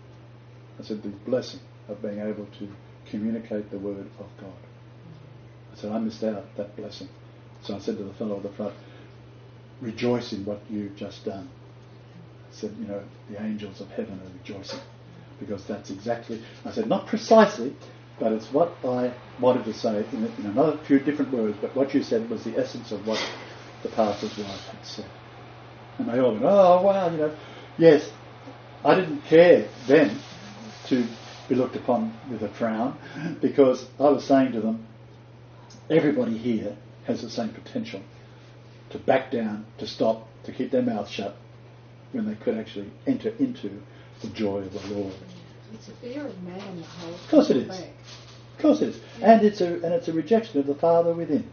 Speaker 1: I said, the blessing of being able to communicate the word of God. I said, I missed out that blessing. So I said to the fellow at the front, rejoice in what you've just done. I said, the angels of heaven are rejoicing. Because that's exactly, I said, not precisely, but it's what I wanted to say in another few different words, but what you said was the essence of what the pastor's wife had said. And they all went, oh, wow, yes, I didn't care then to be looked upon with a frown, because I was saying to them, everybody here has the same potential to back down, to stop, to keep their mouth shut, when they could actually enter into the joy of the Lord.
Speaker 4: It's a fear of man that holds.
Speaker 1: Of course it is. Of course it is. And it's a rejection of the Father within,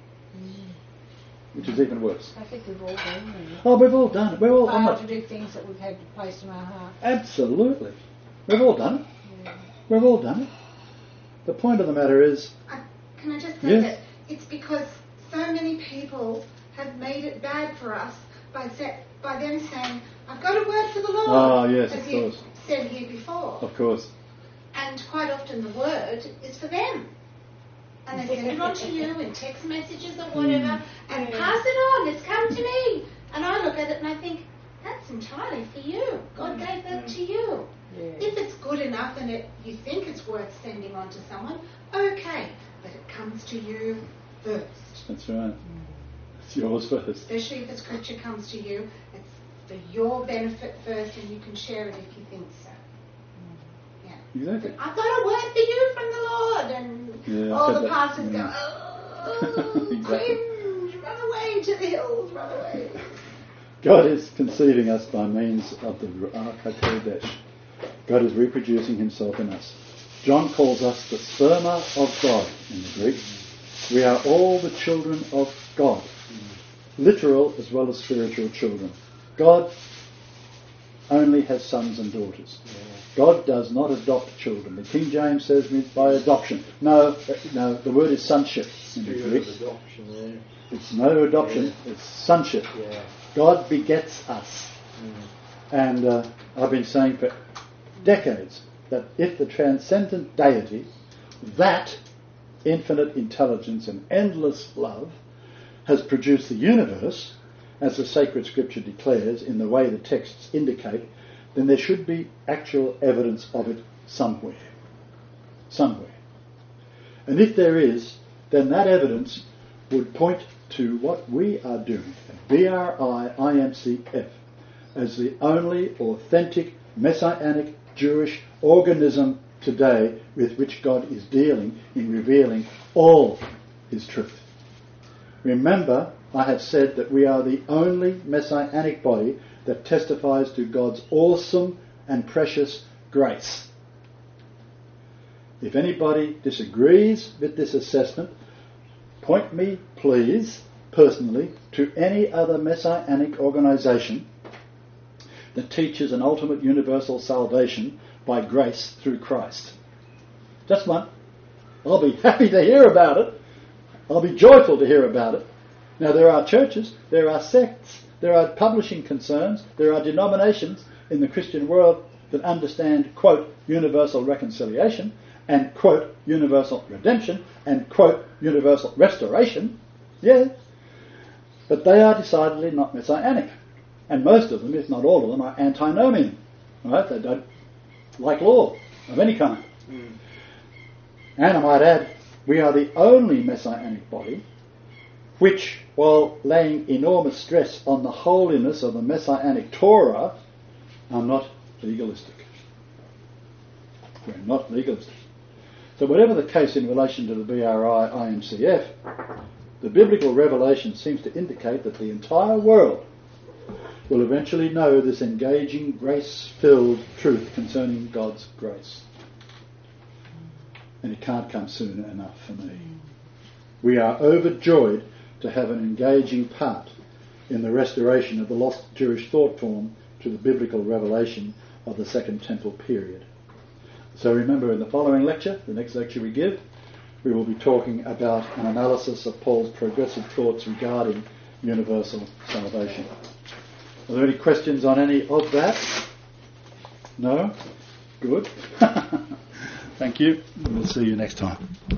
Speaker 1: which is even worse.
Speaker 4: I think we've all done it.
Speaker 1: Oh, we've all done it. We're all
Speaker 4: failed to do things that we've had placed in our heart.
Speaker 1: Absolutely. We've all done it. Yeah. We've all done it. The point of the matter is...
Speaker 2: Can I just say that it's because so many people have made it bad for us by them saying, I've got a word for the Lord.
Speaker 1: Oh, yes,
Speaker 2: as
Speaker 1: of
Speaker 2: you
Speaker 1: course.
Speaker 2: said here before.
Speaker 1: Of course.
Speaker 2: And quite often the word is for them. And they send it on to you in text messages or whatever, and pass it on, it's come to me. And I look at it and I think, that's entirely for you. God gave that to you. Yeah. If it's good enough and you think it's worth sending on to someone, okay, but it comes to you first.
Speaker 1: That's right. It's yours first.
Speaker 2: Especially if a scripture comes to you, it's for your benefit first, and you can share it if you think so. Yeah.
Speaker 1: Exactly.
Speaker 2: I've got a word for you from the Lord, and all the pastors go, oh,
Speaker 1: Exactly.
Speaker 2: cringe, run away to the hills, run away.
Speaker 1: God is conceiving us by means of the Ruach HaKodesh. God is reproducing himself in us. John calls us the sperma of God in the Greek. We are all the children of God, literal as well as spiritual children. God only has sons and daughters. God does not adopt children. The King James says by adoption. No, the word is sonship in the Greek.
Speaker 3: Adoption,
Speaker 1: It's no adoption, it's sonship.
Speaker 3: yeah.
Speaker 1: God begets us. And I've been saying for decades that if the transcendent deity, that infinite intelligence and endless love, has produced the universe, as the sacred scripture declares in the way the texts indicate, then there should be actual evidence of it somewhere. Somewhere. And if there is, then that evidence would point to what we are doing at BRI-IMCF as the only authentic Messianic Jewish organism today with which God is dealing in revealing all his truth. Remember, I have said that we are the only Messianic body that testifies to God's awesome and precious grace. If anybody disagrees with this assessment, point me, please, personally, to any other Messianic organisation that teaches an ultimate universal salvation by grace through Christ. Just one. I'll be happy to hear about it. I'll be joyful to hear about it. Now, there are churches, there are sects, there are publishing concerns, there are denominations in the Christian world that understand, quote, universal reconciliation and, quote, universal redemption and, quote, universal restoration. Yeah. But they are decidedly not Messianic. And most of them, if not all of them, are antinomian. Right? They don't like law of any kind. And I might add, we are the only Messianic body which, while laying enormous stress on the holiness of the Messianic Torah, are not legalistic. We're not legalistic. So whatever the case in relation to the BRI-IMCF, the biblical revelation seems to indicate that the entire world will eventually know this engaging, grace-filled truth concerning God's grace. And it can't come soon enough for me. We are overjoyed to have an engaging part in the restoration of the lost Jewish thought form to the biblical revelation of the Second Temple period. So remember, in the following lecture, the next lecture we give, we will be talking about an analysis of Paul's progressive thoughts regarding universal salvation. Are there any questions on any of that? No? Good. Thank you. We'll see you next time.